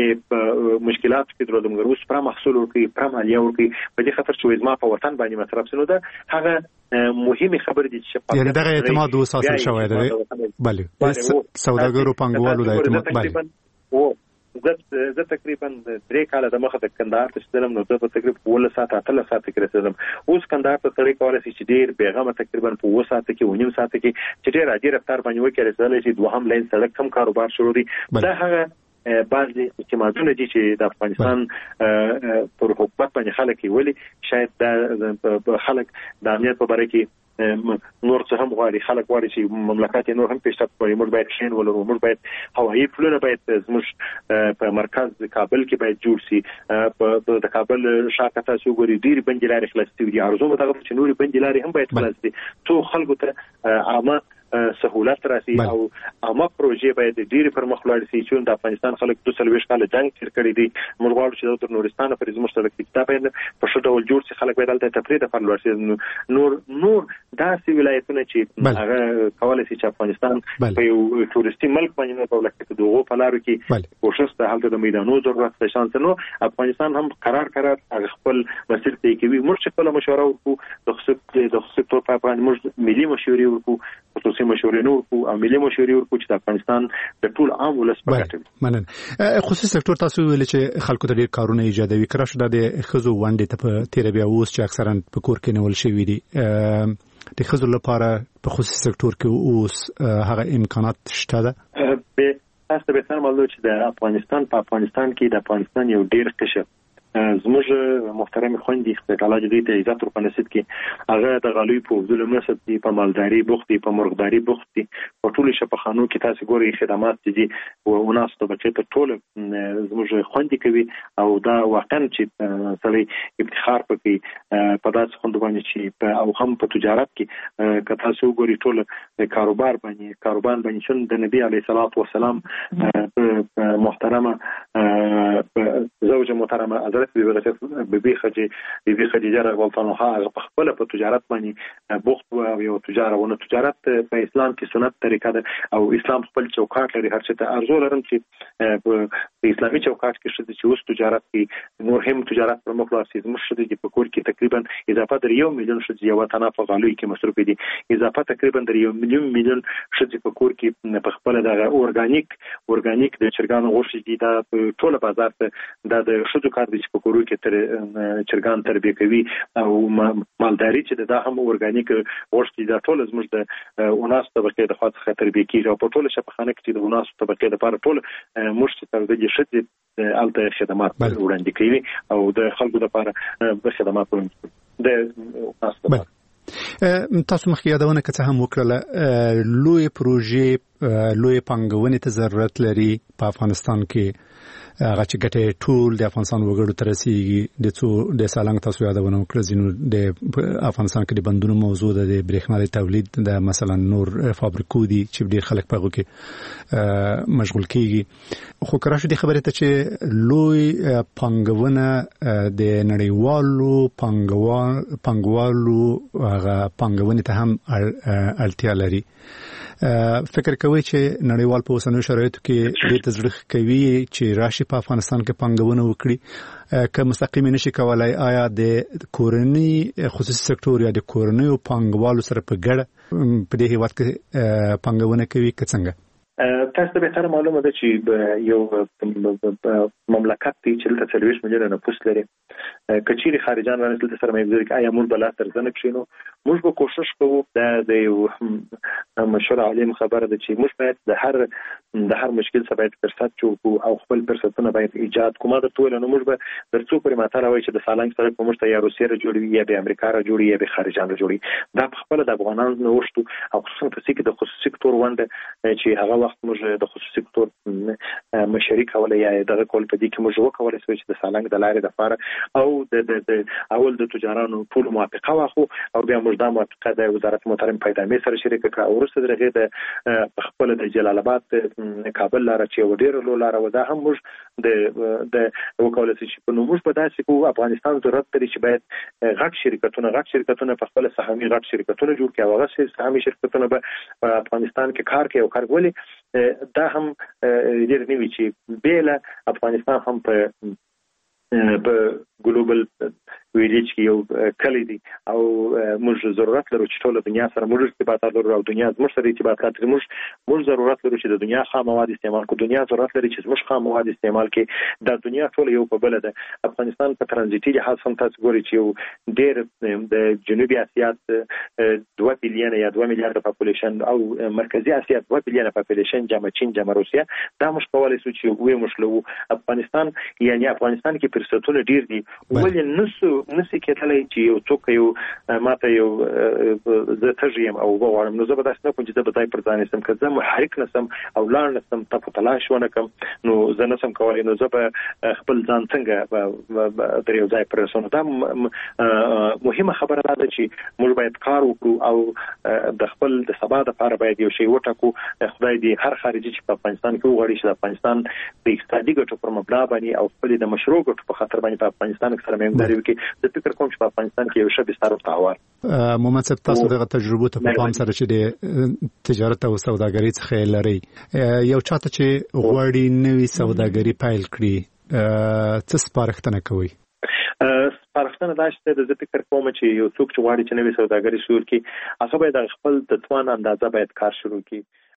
به مشکلات کې درلودم ګروس پر محصول ورکوي پر مالیه ورکوي په دې خاطر چې ما په وطن باندې مصرف شنو ده هغه مهمه خبره دي چې یعنی دغه اعتماد وساسه شوی دی بله سوداګرو پنګوالو د اعتماد بله او زه زه تقریبا درې کاله د مخه د کندهار ته شتلم نو زه په تقریبا ول ساعت اتل ساعت کې رسیدم اوس کندهار ته تړي کولای شي چې ډیر پیغام تقریبا په و ساعت کې ونیم ساعت کې چې ډیر اجر رفتار باندې وکړي رسیدل شي دوهم لاین سړک کم کاروبار شروع دي دا هغه بعضی اعتمادونه دي چې د افغانستان پر حکومت باندې خلک ویلي شاید د خلک د امنیت په اړه کې نور څه هم غواړي خلک غواړي چې مملکت نور هم پیشرفت وکړي موږ باید شین ولرو موږ باید هوایي پلونه باید زموږ په مرکز کابل کې باید جوړ شي په د کابل شاته تاسو ګوري ډیر بنجلاري خلاص دي ارزو متغه چې نور بنجلاري هم باید خلاص دي ټول خلکو ته عامه سہولت راسي او عامه پروژې باید ډیر پر مخ لاړ شي چې د افغانستان خلک د سلويش کال جنگ تیر کړی دي موږ غواړو چې د نورستان پر زموږ سره کتاب په شته ول جوړ شي خلک باید دلته تفرید پر لاړ شي نور نور داسې ولایتونه چې هغه کولای شي چې افغانستان په یو تورستي ملک باندې په دولت کې دغه په لارو کې کوشش ته حالت د میدانو ضرورت ته شانس نو افغانستان هم قرار قرار خپل مسیر ته کوي موږ خپل مشوره وکړو د خصوصي د خصوصي په باندې موږ ملي مشورې وکړو خصوصي مشورې نو او ملي مشورې ورکو چې د افغانستان د ټول عام ولس په ګټه مننه خصوصي سکتور تاسو ویل چې خلکو ته ډیر کارونه ایجادوي کړه شو د خزو وانډې ته په تیر بیا اوس چې اکثرا په کور کې نیول شوی دي د خزو لپاره په خصوصي سکتور کې اوس هغه امکانات شته ده به تاسو به سره معلومه چې د افغانستان په افغانستان کې د افغانستان یو ډیر قشر زموږ محترم خوندې خپل دې ته عزت ورکړل کې هغه د غالوی په ظلم نسب دي په مالداري بوختي په مرغداري بوختي په ټول شپخانو کې تاسو ګوري خدمات دي او وناس ته بچي ته ټول زموږ خوندې کوي او دا واقعا چې سړي افتخار پکې په داسې خوند باندې چې او هم په تجارت کې که تاسو ګوري ټول کاروبار باندې کاروبار باندې شون د نبی عليه الصلاه والسلام محترمه زوجه محترمه حضرت بیبي خدیجه بیبي خدیجه رضی الله عنها هغه په خپل په تجارت باندې بوخت او یو تجارت ونه تجارت په اسلام کې سنت طریقه ده او اسلام خپل چوکاټ لري هر څه ته ارزو لرم چې په اسلامي چوکاټ کې شته چې اوس تجارت کې نور هم تجارت پر مخ لاړ شي زموږ شته په کور کې تقریبا اضافه در یو میلیون شته یو تنه په غالوی کې مصرف دي اضافه تقریبا در یو میلیون میلیون شته په کور کې په خپل دغه اورګانیک اورګانیک د چرګانو غوښه دي دا ټول بازار ته د شذو کار دي په کورو کې تر چرګان تربیه کوي او مالداري چې دا هم اورګانیک غوښتي دا ټول زموږ د وناس طبقه د خاص خطر به کیږي او په ټول شپخانه کې د وناس طبقه د لپاره ټول مرشد تر دې شته الته خدمات وړاندې کوي او د خلکو لپاره د خدمات وړاندې د وناس طبقه تاسو مخکې یادونه کړه هم وکړه لوی پروژې لوی پنګونې ته ضرورت لري په افغانستان کې هغه چې ګټه ټول د افغانستان وګړو تر رسیدي د څو د سالنګ تاسو یادونه وکړه زینو د افغانستان کې د بندونو موضوع ده د برېښنا د تولید د مثلا نور فابریکو دي چې ډېر خلک په هغه کې مشغول کیږي خو کراشه د خبره ته چې لوی پنګونه د نړیوالو پنګوال پنګوالو هغه پنګونې ته هم اړتیا لري فکر کوي چې نړیوال په اوسنیو شرایطو کې د تزریق کوي چې راشي په افغانستان کې پنګونه وکړي که مستقیم نشي کولای آیا د کورنۍ خصوصي سکتور یا د کورنۍ پنګوالو سره په ګډه په دې هیواد کې پنګونه کوي که څنګه تاسو ته به تر معلومه ده چې یو مملکت دی چې د څلوېښت میلیونه نفوس لري. کچيري خارجان رانسل د سرمایه‌ګذاري کې آیا موږ بل تر ځنه کښینو؟ موږ به کوشش کوو د یو مشهور عالم خبره ده چې موږ باید د هر د هر مشکل څخه باید فرصت جوړ او خپل فرصتونه باید ایجاد کوو. د ټول نو موږ به درڅو پرې ماته راوي چې د سالنګ سره کوم ته یا روسیه را جوړوي یا به امریکا را جوړي یا به خارجان را جوړي. دا په خپل د افغانانو نوښت او خصوصا په سکه د خصوصي سکتور ونده چې هغه وخت موږ د خصوصي سکتور مشاري کوله یا دغه کول په دې کې موږ وکولای شو چې د سالنګ د لارې د فار او د د اول د تجارانو ټول موافقه واخو او بیا موږ د موافقه د وزارت محترم پیدامه سره شریک کړه او ورسره درغه د خپل د جلال آباد کابل لار چې وډیر لو لار ودا هم موږ د د وکولای شو چې په نوموږ په داسې کو افغانستان ضرورت لري چې باید غټ شرکتونه غټ شرکتونه په خپل سهامي غټ شرکتونه جوړ کړي او هغه سهامي شرکتونه په افغانستان کې کار کوي او کارګولي. دا هم ډېر نیوي چې بیل افغانستان هم په په ګلوبل ویلیج کې یو کلی دی او موږ ضرورت لرو چې ټول دنیا سره موږ ارتباطات لرو او دنیا زموږ سره ارتباطات لري. موږ موږ ضرورت لرو چې د دنیا خام مواد استعمال کو. دنیا ضرورت لري چې زموږ خام مواد استعمال کې د دنیا ټول یو په بل ده. افغانستان په ترانزیتي لحاظ هم تاسو ګورئ چې یو ډېر د جنوبي اسیا دوه بلین یا دوه میلیارډ پاپولیشن او مرکزی اسیا دوه بلین پاپولیشن جمع چین جمع روسیا دا موږ کولای شو چې وې مشلو افغانستان یعنی افغانستان کې فرصتونه ډېر دي ولې نسو نسې کېدلای چې یو څوک یو ماته یو زه تجریم او وغواړم نو زه به داسې نه کوم چې زه به ځای پر ځان نسم که زه محرک نسم او لاړ نسم ته تلاش ونه کړم نو زه نسم کولی نو زه به خپل ځان څنګه در یو ځای پر رسوم. دا مهمه خبره ده چې موږ باید کار وکړو او د خپل د سبا دپاره باید یو شی وټاکو. خدای دې هر خارجي چې په افغانستان کې وغواړي چې د افغانستان د اقتصادي ګټو پر مبنا باندې او خپل د مشروع ګټو په خاطر باندې په افغانستان کې سره مېمداري وکړي. د فکر کوم چې په افغانستان کې یو ښه بستر وتاوار محمد صاحب تاسو دغه تجربه ته په پام سره چې د تجارت او سوداګرۍ څخه لري یو چاته چې غوړی نوې سوداګري پیل کړي څه سپارښتنه کوي؟ سپارښتنه دا چې د فکر کوم چې یو څوک چې غواړي چې نوې سوداګري شروع کړي هغه باید خپل د توان اندازه باید کار شروع کړي